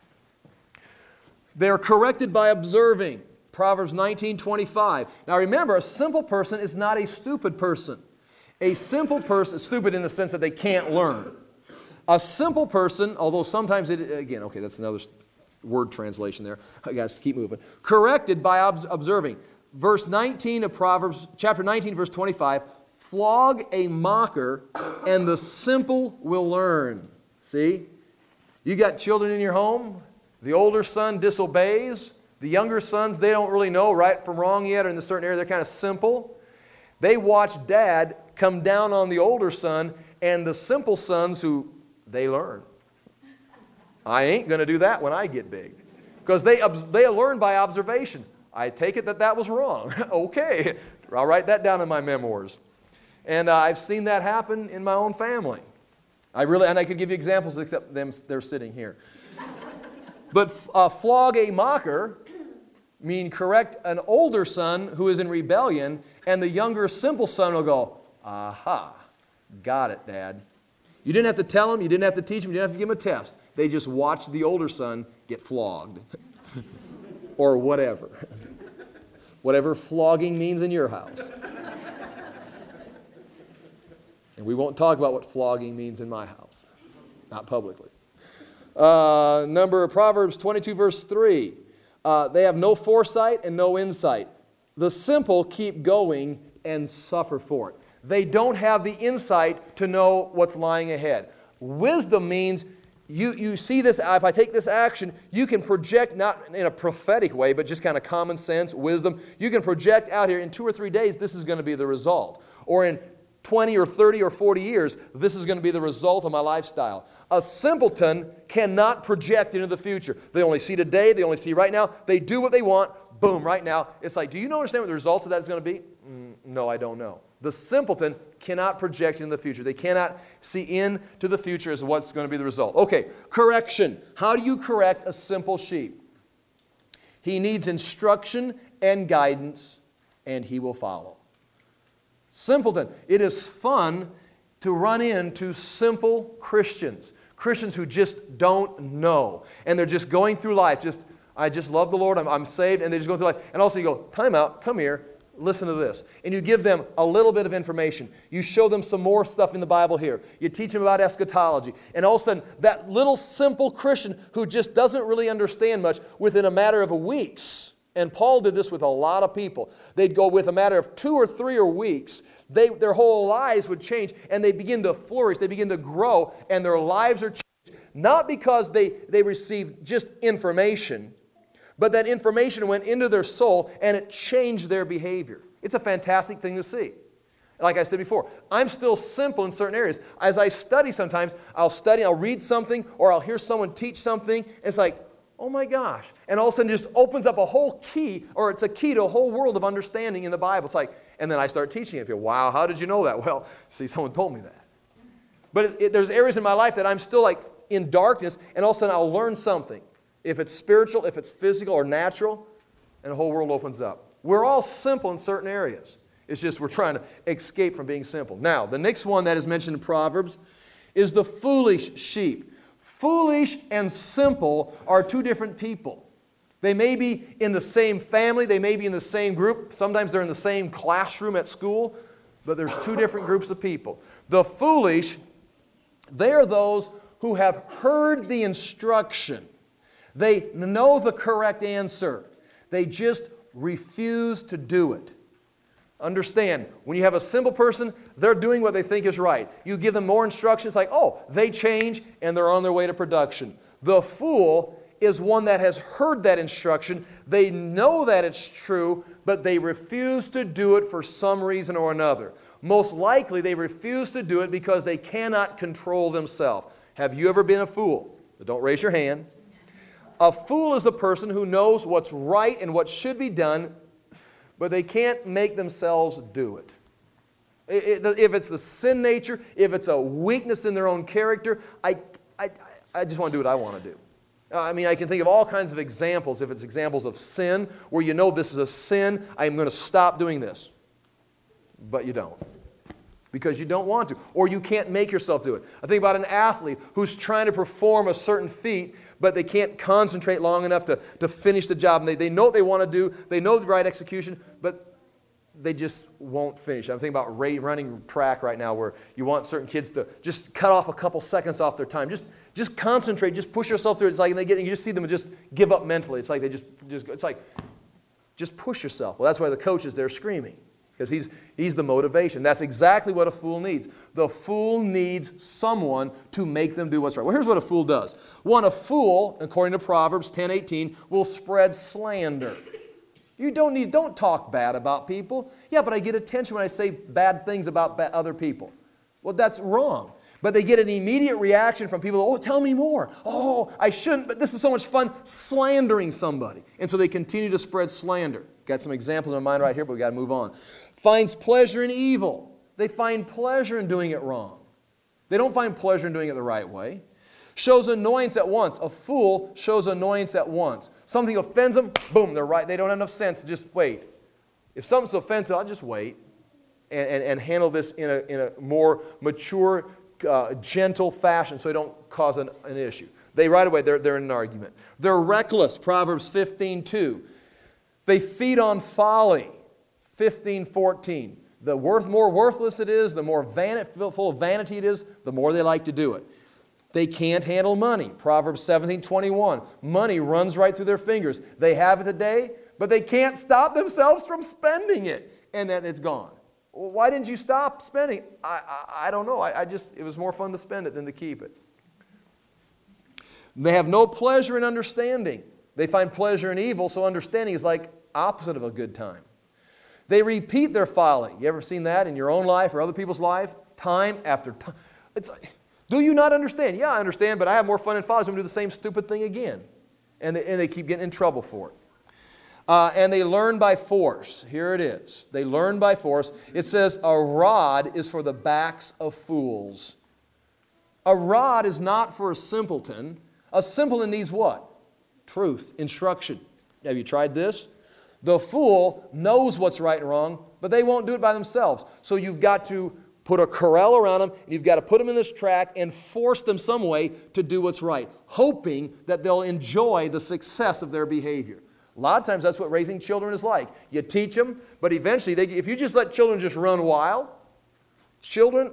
Speaker 1: They're corrected by observing. Proverbs nineteen twenty-five. Now remember, a simple person is not a stupid person. A simple person is stupid in the sense that they can't learn. A simple person, although sometimes it, again, okay, that's another word translation there. I got to keep moving. Corrected by ob- observing. Verse nineteen of Proverbs, chapter nineteen, verse twenty-five. Flog a mocker, and the simple will learn. See? You got children in your home. The older son disobeys. The younger sons, they don't really know right from wrong yet, or in a certain area, they're kind of simple. They watch dad come down on the older son, and the simple sons who, they learn. I ain't going to do that when I get big. Because they, they learn by observation. I take it that that was wrong. Okay, I'll write that down in my memoirs. And uh, I've seen that happen in my own family. I really, and I could give you examples, except them, they're sitting here. But uh, flog a mocker mean correct an older son who is in rebellion, and the younger simple son will go, aha, got it, Dad. You didn't have to tell him, you didn't have to teach him, you didn't have to give him a test. They just watched the older son get flogged. Or whatever. Whatever flogging means in your house. And we won't talk about what flogging means in my house. Not publicly. Uh, number Proverbs twenty-two, verse three. Uh, they have no foresight and no insight. The simple keep going and suffer for it. They don't have the insight to know what's lying ahead. Wisdom means you, you see this, if I take this action, you can project, not in a prophetic way, but just kind of common sense, wisdom. You can project out here, in two or three days, this is going to be the result. Or in twenty or thirty or forty years, this is going to be the result of my lifestyle. A simpleton cannot project into the future. They only see today, they only see right now. They do what they want, boom, right now. It's like, do you understand what the results of that is going to be? Mm, no, I don't know. The simpleton cannot project into the future. They cannot see into the future as what's going to be the result. Okay, correction. How do you correct a simple sheep? He needs instruction and guidance, and he will follow. Simpleton. It is fun to run into simple Christians. Christians who just don't know. And they're just going through life. Just, I just love the Lord. I'm, I'm saved. And they just go through life. And also you go, time out, come here. Listen to this. And you give them a little bit of information. You show them some more stuff in the Bible here. You teach them about eschatology. And all of a sudden, that little simple Christian who just doesn't really understand much, within a matter of weeks, and Paul did this with a lot of people, they'd go with a matter of two or three or weeks, they, their whole lives would change, and they begin to flourish, they begin to grow, and their lives are changed. Not because they, they received just information, but that information went into their soul and it changed their behavior. It's a fantastic thing to see. Like I said before, I'm still simple in certain areas. As I study sometimes, I'll study, I'll read something, or I'll hear someone teach something, and it's like, oh my gosh. And all of a sudden it just opens up a whole key, or it's a key to a whole world of understanding in the Bible. It's like, and then I start teaching it. Wow, how did you know that? Well, see, someone told me that. But it, it, there's areas in my life that I'm still like in darkness, and all of a sudden I'll learn something. If it's spiritual, if it's physical or natural, and the whole world opens up. We're all simple in certain areas. It's just we're trying to escape from being simple. Now, the next one that is mentioned in Proverbs is the foolish sheep. Foolish and simple are two different people. They may be in the same family, they may be in the same group, sometimes they're in the same classroom at school, but there's two different groups of people. The foolish, they are those who have heard the instruction. They know the correct answer. They just refuse to do it. Understand, when you have a simple person, they're doing what they think is right. You give them more instructions, like, oh, they change and they're on their way to production. The fool is one that has heard that instruction. They know that it's true, but they refuse to do it for some reason or another. Most likely, they refuse to do it because they cannot control themselves. Have you ever been a fool? Don't raise your hand. A fool is a person who knows what's right and what should be done, but they can't make themselves do it. If it's the sin nature, if it's a weakness in their own character, I, I, I just want to do what I want to do. I mean, I can think of all kinds of examples. If it's examples of sin, where you know this is a sin, I'm going to stop doing this. But you don't. Because you don't want to. Or you can't make yourself do it. I think about an athlete who's trying to perform a certain feat, but they can't concentrate long enough to, to finish the job. And they, they know what they want to do. They know the right execution, but they just won't finish. I'm thinking about running track right now, where you want certain kids to just cut off a couple seconds off their time. Just, just concentrate. Just push yourself through it. It's like they get, you just see them just give up mentally. It's like they just, just it's like, just push yourself. Well, that's why the coach is there screaming. Because he's, he's the motivation. That's exactly what a fool needs. The fool needs someone to make them do what's right. Well, here's what a fool does. One, a fool, according to Proverbs ten eighteen, will spread slander. You don't need, don't talk bad about people. Yeah, but I get attention when I say bad things about other people. Well, that's wrong. But they get an immediate reaction from people, oh, tell me more. Oh, I shouldn't, but this is so much fun slandering somebody. And so they continue to spread slander. Got some examples in my mind right here, but we've got to move on. Finds pleasure in evil. They find pleasure in doing it wrong. They don't find pleasure in doing it the right way. Shows annoyance at once. A fool shows annoyance at once. Something offends them, boom, they're right. They don't have enough sense to just wait. If something's offensive, I'll just wait and, and, and handle this in a, in a more mature, uh, gentle fashion so they don't cause an, an issue. They right away, they're, they're in an argument. They're reckless, Proverbs fifteen two. They feed on folly, fifteen fourteen. The worth, more worthless it is, the more van, full of vanity it is, the more they like to do it. They can't handle money, Proverbs seventeen twenty-one. Money runs right through their fingers. They have it today, but they can't stop themselves from spending it, and then it's gone. Well, why didn't you stop spending? I, I, I don't know. I, I just, it was more fun to spend it than to keep it. They have no pleasure in understanding. They find pleasure in evil, so understanding is like opposite of a good time. They repeat their folly. You ever seen that in your own life or other people's life? Time after time. It's like, do you not understand? Yeah, I understand, but I have more fun in folly, so I'm going to do the same stupid thing again. And they, and they keep getting in trouble for it. Uh, and they learn by force. Here it is. They learn by force. It says, a rod is for the backs of fools. A rod is not for a simpleton. A simpleton needs what? Truth, instruction. Have you tried this? The fool knows what's right and wrong, but they won't do it by themselves. So you've got to put a corral around them, and you've got to put them in this track and force them some way to do what's right, hoping that they'll enjoy the success of their behavior. A lot of times that's what raising children is like. You teach them, but eventually, they, if you just let children just run wild, children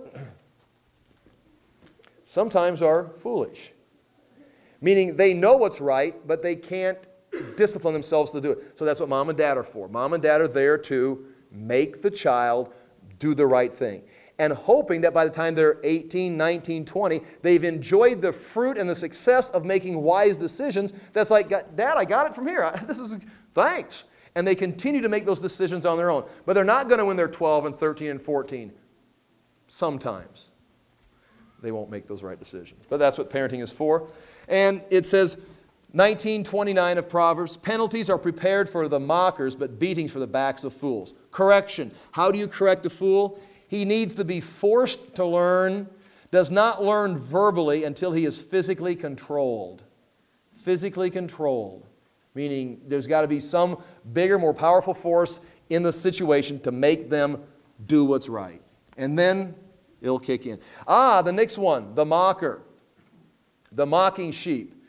Speaker 1: sometimes are foolish. Meaning they know what's right, but they can't discipline themselves to do it. So that's what mom and dad are for. Mom and dad are there to make the child do the right thing. And hoping that by the time they're eighteen, nineteen, twenty, they've enjoyed the fruit and the success of making wise decisions. That's like, Dad, I got it from here. This is, thanks. And they continue to make those decisions on their own. But they're not going to when they're twelve and thirteen and fourteen. Sometimes they won't make those right decisions. But that's what parenting is for. And it says, nineteen twenty-nine of Proverbs, penalties are prepared for the mockers, but beatings for the backs of fools. Correction. How do you correct a fool? He needs to be forced to learn, does not learn verbally until he is physically controlled. Physically controlled. Meaning there's got to be some bigger, more powerful force in the situation to make them do what's right. And then it'll kick in. Ah, the next one, the mocker. The mocking sheep.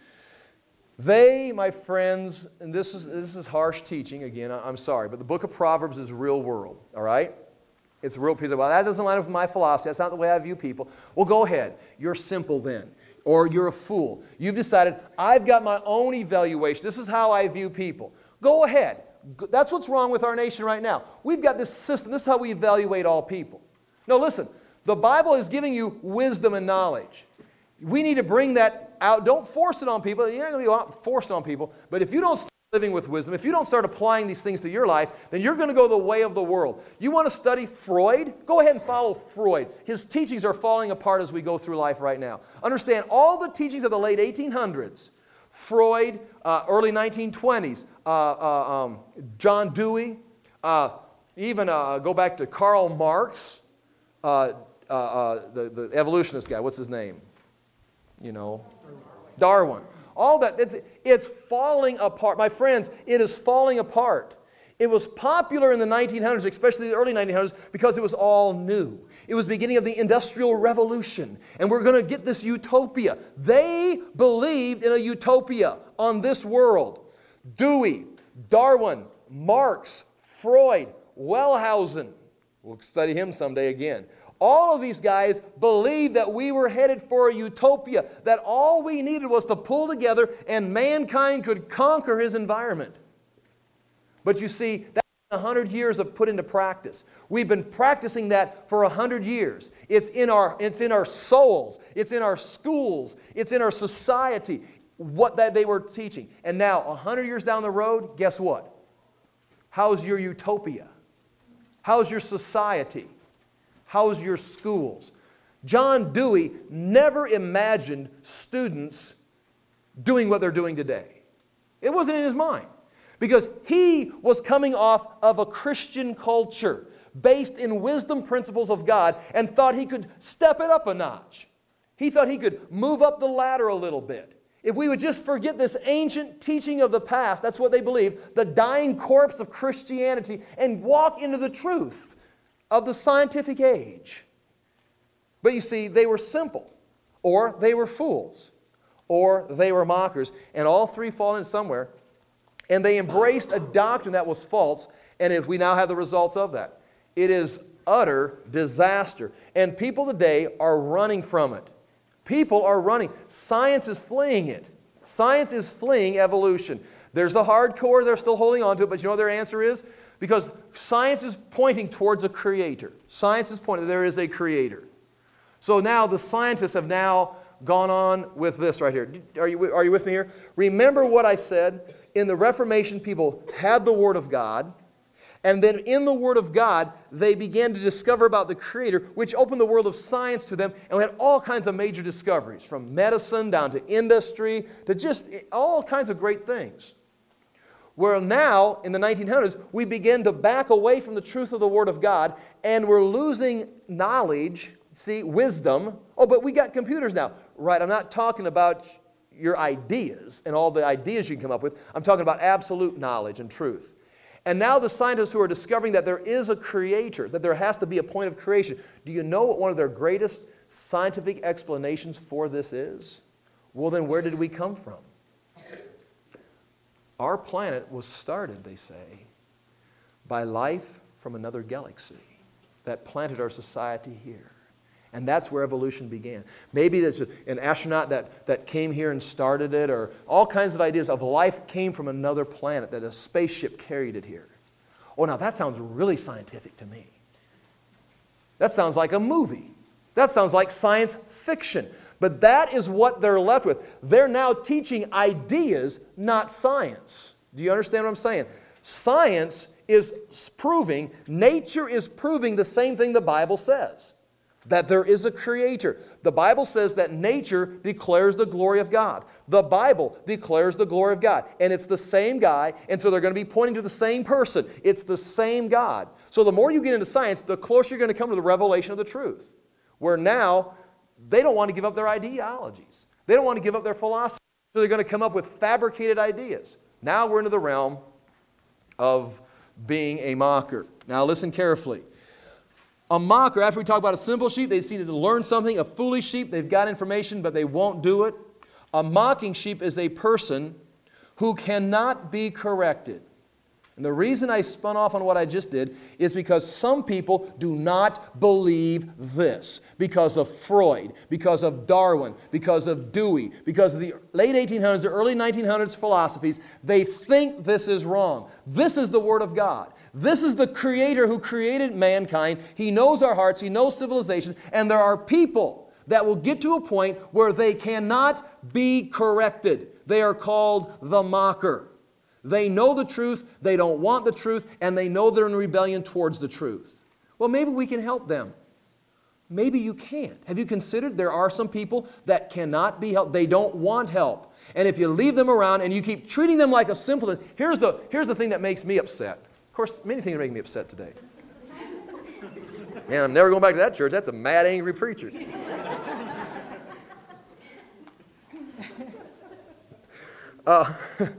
Speaker 1: They, my friends, and this is, this is harsh teaching, again, I'm sorry, but the book of Proverbs is real world, all right? It's real people say, well, that doesn't line up with my philosophy. That's not the way I view people. Well, go ahead. You're simple then. Or you're a fool. You've decided, I've got my own evaluation. This is how I view people. Go ahead. That's what's wrong with our nation right now. We've got this system. This is how we evaluate all people. No, listen. The Bible is giving you wisdom and knowledge. We need to bring that out. Don't force it on people. You're not going to be forced on people. But if you don't start living with wisdom, if you don't start applying these things to your life, then you're going to go the way of the world. You want to study Freud? Go ahead and follow Freud. His teachings are falling apart as we go through life right now. Understand, all the teachings of the late eighteen hundreds, Freud, uh, early nineteen twenties, uh, uh, um, John Dewey, uh, even uh, go back to Karl Marx, uh, uh, uh, the, the evolutionist guy, what's his name? You know, Darwin. All that, it's, it's falling apart. My friends, it is falling apart. It was popular in the nineteen hundreds, especially the early nineteen hundreds, because it was all new. It was the beginning of the Industrial Revolution, and we're going to get this utopia. They believed in a utopia on this world. Dewey, Darwin, Marx, Freud, Wellhausen. We'll study him someday again. All of these guys believed that we were headed for a utopia, that all we needed was to pull together and mankind could conquer his environment. But you see, that's a hundred years of put into practice. We've been practicing that for a hundred years. It's in our, it's in our souls. It's in our schools. It's in our society, what that they were teaching. And now, a hundred years down the road, guess what? How's your utopia? How's your society? How's your schools? John Dewey never imagined students doing what they're doing today. It wasn't in his mind. Because he was coming off of a Christian culture based in wisdom principles of God and thought he could step it up a notch. He thought he could move up the ladder a little bit. If we would just forget this ancient teaching of the past, that's what they believe, the dying corpse of Christianity, and walk into the truth of the scientific age. But you see, they were simple, or they were fools, or they were mockers, and all three fall in somewhere. And they embraced a doctrine that was false, and if we now have the results of that. It is utter disaster. And people today are running from it. People are running. Science is fleeing it. Science is fleeing evolution. There's the hardcore, they're still holding on to it, but you know what their answer is? Because science is pointing towards a creator. Science is pointing, there is a creator. So now the scientists have now gone on with this right here. Are you, are you with me here? Remember what I said? In the Reformation, people had the Word of God, and then in the Word of God, they began to discover about the Creator, which opened the world of science to them, and we had all kinds of major discoveries, from medicine down to industry, to just all kinds of great things. Where now, in the nineteen hundreds, we begin to back away from the truth of the Word of God, and we're losing knowledge, see, wisdom. Oh, but we got computers now. Right, I'm not talking about your ideas and all the ideas you can come up with. I'm talking about absolute knowledge and truth. And now the scientists who are discovering that there is a creator, that there has to be a point of creation. Do you know what one of their greatest scientific explanations for this is? Well, then where did we come from? Our planet was started, they say, by life from another galaxy that planted our society here. And that's where evolution began. Maybe there's an astronaut that, that came here and started it, or all kinds of ideas of life came from another planet, that a spaceship carried it here. Oh, now that sounds really scientific to me. That sounds like a movie. That sounds like science fiction. But that is what they're left with. They're now teaching ideas, not science. Do you understand what I'm saying? Science is proving, nature is proving the same thing the Bible says. That there is a creator. The Bible says that nature declares the glory of God. The Bible declares the glory of God. And it's the same guy, and so they're going to be pointing to the same person. It's the same God. So the more you get into science, the closer you're going to come to the revelation of the truth. Where now, they don't want to give up their ideologies. They don't want to give up their philosophy. So they're going to come up with fabricated ideas. Now we're into the realm of being a mocker. Now listen carefully. A mocker, after we talk about a simple sheep, they seem to learn something. A foolish sheep, they've got information, but they won't do it. A mocking sheep is a person who cannot be corrected. And the reason I spun off on what I just did is because some people do not believe this. Because of Freud, because of Darwin, because of Dewey, because of the late eighteen hundreds, the early nineteen hundreds philosophies, they think this is wrong. This is the Word of God. This is the Creator who created mankind. He knows our hearts. He knows civilization. And there are people that will get to a point where they cannot be corrected. They are called the mocker. They know the truth, they don't want the truth, and they know they're in rebellion towards the truth. Well, maybe we can help them. Maybe you can't. Have you considered there are some people that cannot be helped? They don't want help. And if you leave them around and you keep treating them like a simpleton, here's the, here's the thing that makes me upset. Of course, many things are making me upset today. Man, I'm never going back to that church. That's a mad, angry preacher. Uh,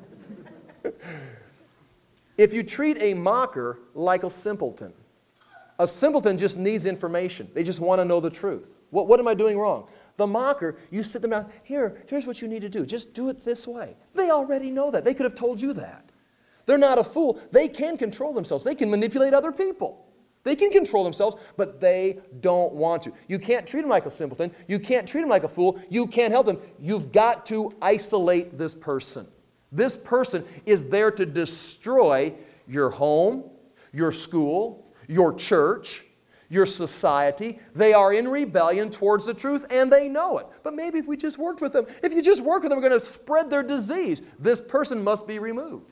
Speaker 1: if you treat a mocker like a simpleton, a simpleton just needs information. They just want to know the truth. What, what am I doing wrong? The mocker, you sit them down, here, here's what you need to do. Just do it this way. They already know that. They could have told you that. They're not a fool. They can control themselves. They can manipulate other people. They can control themselves, but they don't want to. You can't treat them like a simpleton. You can't treat them like a fool. You can't help them. You've got to isolate this person. This person is there to destroy your home, your school, your church, your society. They are in rebellion towards the truth, and they know it. But maybe if we just worked with them, if you just work with them, we're going to spread their disease. This person must be removed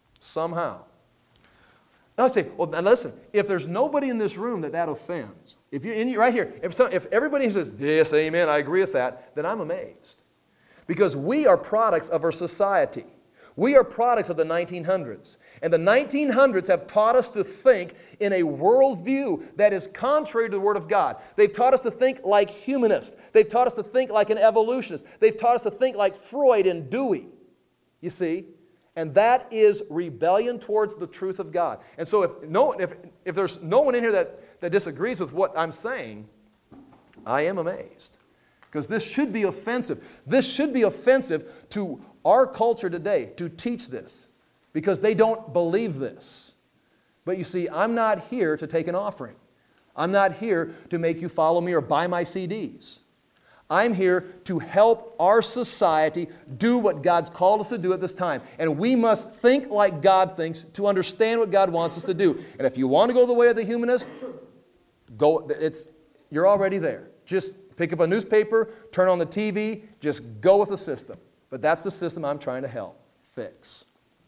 Speaker 1: somehow. Now I say, well, now listen, if there's nobody in this room that that offends, If you in right here, if, some, if everybody says, yes, amen, I agree with that, then I'm amazed. Because we are products of our society. We are products of the nineteen hundreds. And the nineteen hundreds have taught us to think in a worldview that is contrary to the Word of God. They've taught us to think like humanists. They've taught us to think like an evolutionist. They've taught us to think like Freud and Dewey. You see? And that is rebellion towards the truth of God. And so if, no, if, if there's no one in here that, that disagrees with what I'm saying, I am amazed. Because this should be offensive. This should be offensive to our culture today to teach this. Because they don't believe this. But you see, I'm not here to take an offering. I'm not here to make you follow me or buy my C Ds. I'm here to help our society do what God's called us to do at this time. And we must think like God thinks to understand what God wants us to do. And if you want to go the way of the humanist, go, it's, you're already there. Just pick up a newspaper, turn on the T V, just go with the system. But that's the system I'm trying to help fix.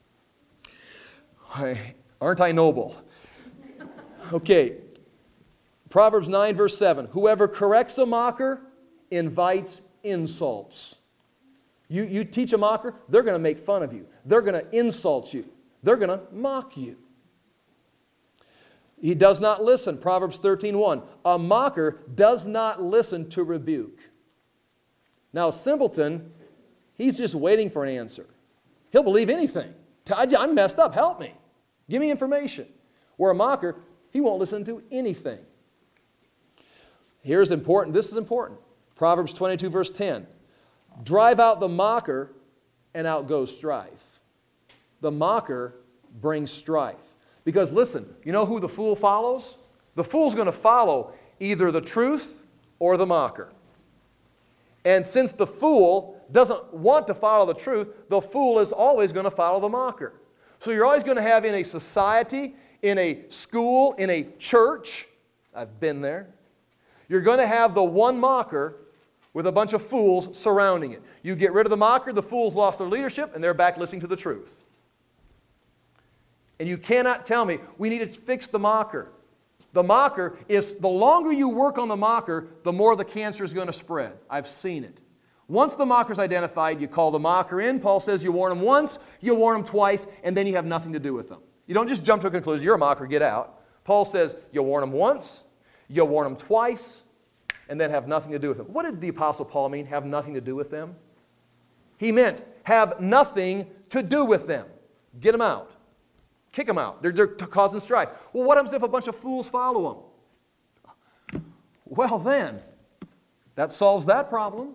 Speaker 1: Aren't I noble? Okay. Proverbs nine, verse seven. Whoever corrects a mocker invites insults. You, you teach a mocker, they're going to make fun of you. They're going to insult you. They're going to mock you. He does not listen. Proverbs thirteen, one. A mocker does not listen to rebuke. Now, a simpleton, he's just waiting for an answer. He'll believe anything. I'm messed up. Help me. Give me information. Where a mocker, he won't listen to anything. Here's important. This is important. Proverbs twenty-two, verse ten. Drive out the mocker, and out goes strife. The mocker brings strife. Because listen, you know who the fool follows? The fool's going to follow either the truth or the mocker. And since the fool doesn't want to follow the truth, the fool is always going to follow the mocker. So you're always going to have in a society, in a school, in a church, I've been there, you're going to have the one mocker with a bunch of fools surrounding it. You get rid of the mocker, the fools lost their leadership, and they're back listening to the truth. And you cannot tell me, we need to fix the mocker. The mocker is, the longer you work on the mocker, the more the cancer is going to spread. I've seen it. Once the mocker's identified, you call the mocker in. Paul says you warn him once, you warn him twice, and then you have nothing to do with them. You don't just jump to a conclusion, you're a mocker, get out. Paul says you warn him once, you warn him twice, and then have nothing to do with them. What did the Apostle Paul mean, have nothing to do with them? He meant have nothing to do with them. Get them out. Kick them out. They're, they're causing strife. Well, what happens if a bunch of fools follow them? Well then, that solves that problem.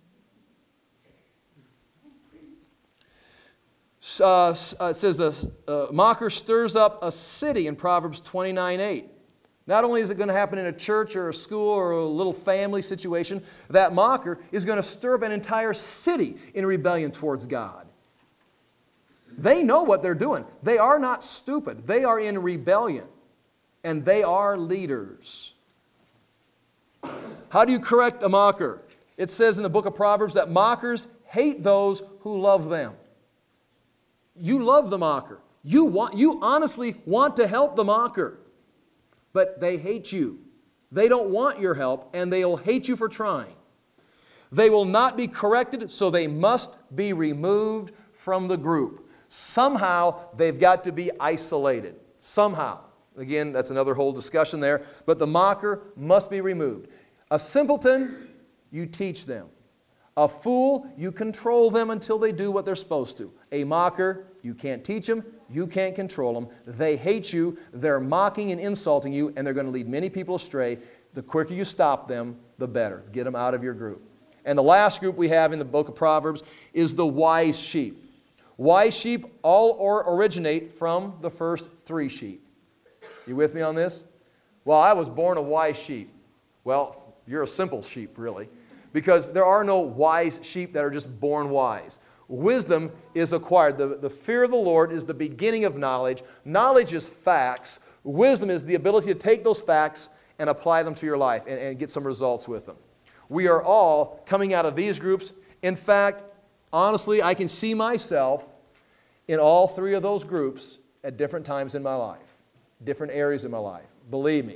Speaker 1: Uh, it says the uh, mocker stirs up a city in Proverbs twenty-nine, eight. Not only is it going to happen in a church or a school or a little family situation, that mocker is going to stir up an entire city in rebellion towards God. They know what they're doing. They are not stupid. They are in rebellion. And they are leaders. How do you correct a mocker? It says in the book of Proverbs that mockers hate those who love them. You love the mocker. You, want, you honestly want to help the mocker. But they hate you. They don't want your help, and they'll hate you for trying. They will not be corrected, so they must be removed from the group. Somehow, they've got to be isolated. Somehow. Again, that's another whole discussion there. But the mocker must be removed. A simpleton, you teach them. A fool, you control them until they do what they're supposed to. A mocker, you can't teach them. You can't control them. They hate you. They're mocking and insulting you, and they're going to lead many people astray. The quicker you stop them, the better. Get them out of your group. And the last group we have in the book of Proverbs is the wise sheep. Wise sheep all or originate from the first three sheep. You with me on this? Well, I was born a wise sheep. Well, you're a simple sheep, really. Because there are no wise sheep that are just born wise. Wisdom is acquired. The, the fear of the Lord is the beginning of knowledge. Knowledge is facts. Wisdom is the ability to take those facts and apply them to your life and, and get some results with them. We are all coming out of these groups. In fact, honestly, I can see myself in all three of those groups at different times in my life, different areas in my life. Believe me.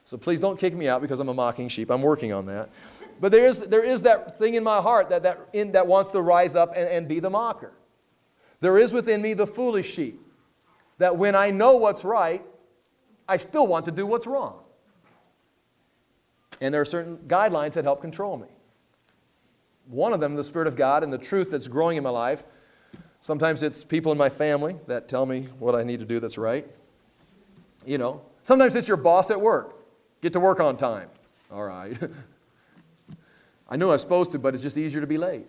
Speaker 2: So please don't kick me out because I'm a mocking sheep. I'm working on that. But there is, there is that thing in my heart that, that, in, that wants to rise up and, and be the mocker. There is within me the foolish sheep, that when I know what's right, I still want to do what's wrong. And there are certain guidelines that help control me. One of them, the Spirit of God and the truth that's growing in my life. Sometimes it's people in my family that tell me what I need to do that's right. You know, sometimes it's your boss at work. Get to work on time. All right. I knew I was supposed to, but it's just easier to be late.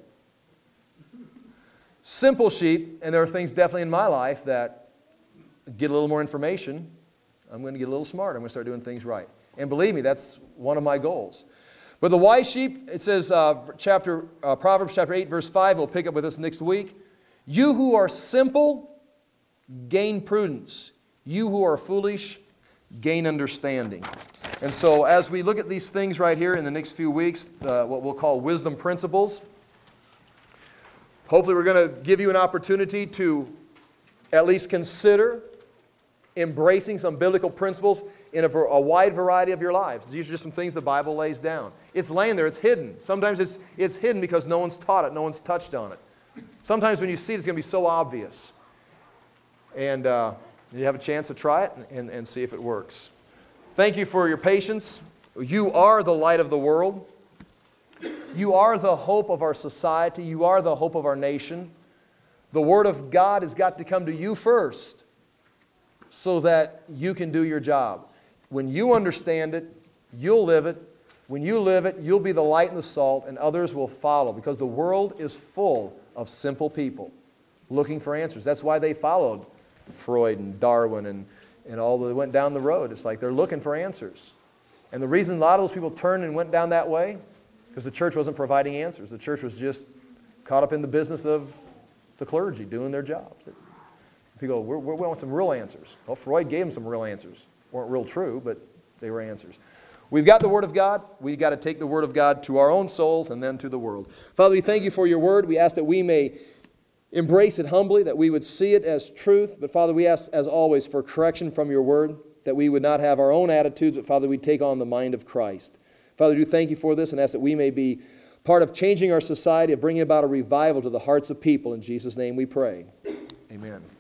Speaker 2: Simple sheep, and there are things definitely in my life that get a little more information. I'm going to get a little smarter. I'm going to start doing things right. And believe me, that's one of my goals. But the wise sheep, it says, uh, chapter, uh, Proverbs chapter eight, verse five, we'll pick up with us next week. You who are simple, gain prudence. You who are foolish, gain understanding. And so as we look at these things right here in the next few weeks, uh, what we'll call wisdom principles, hopefully we're going to give you an opportunity to at least consider embracing some biblical principles in a, a wide variety of your lives. These are just some things the Bible lays down. It's laying there. It's hidden. Sometimes it's, it's hidden because no one's taught it. No one's touched on it. Sometimes when you see it, it's going to be so obvious. And uh, you have a chance to try it and, and, and see if it works. Thank you for your patience. You are the light of the world. You are the hope of our society. You are the hope of our nation. The Word of God has got to come to you first so that you can do your job. When you understand it, you'll live it. When you live it, you'll be the light and the salt, and others will follow, because the world is full of simple people looking for answers. That's why they followed Freud and Darwin and, and all that went down the road. It's like they're looking for answers. And the reason a lot of those people turned and went down that way, because the church wasn't providing answers. The church was just caught up in the business of the clergy doing their job. People go, we're, we're, we want some real answers. Well, Freud gave them some real answers. Weren't real true, but they were answers. We've got the Word of God. We've got to take the Word of God to our own souls and then to the world. Father, we thank you for your Word. We ask that we may embrace it humbly, that we would see it as truth. But Father, we ask, as always, for correction from your Word, that we would not have our own attitudes, but Father, we take on the mind of Christ. Father, do thank you for this and ask that we may be part of changing our society, of bringing about a revival to the hearts of people. In Jesus' name we pray. Amen.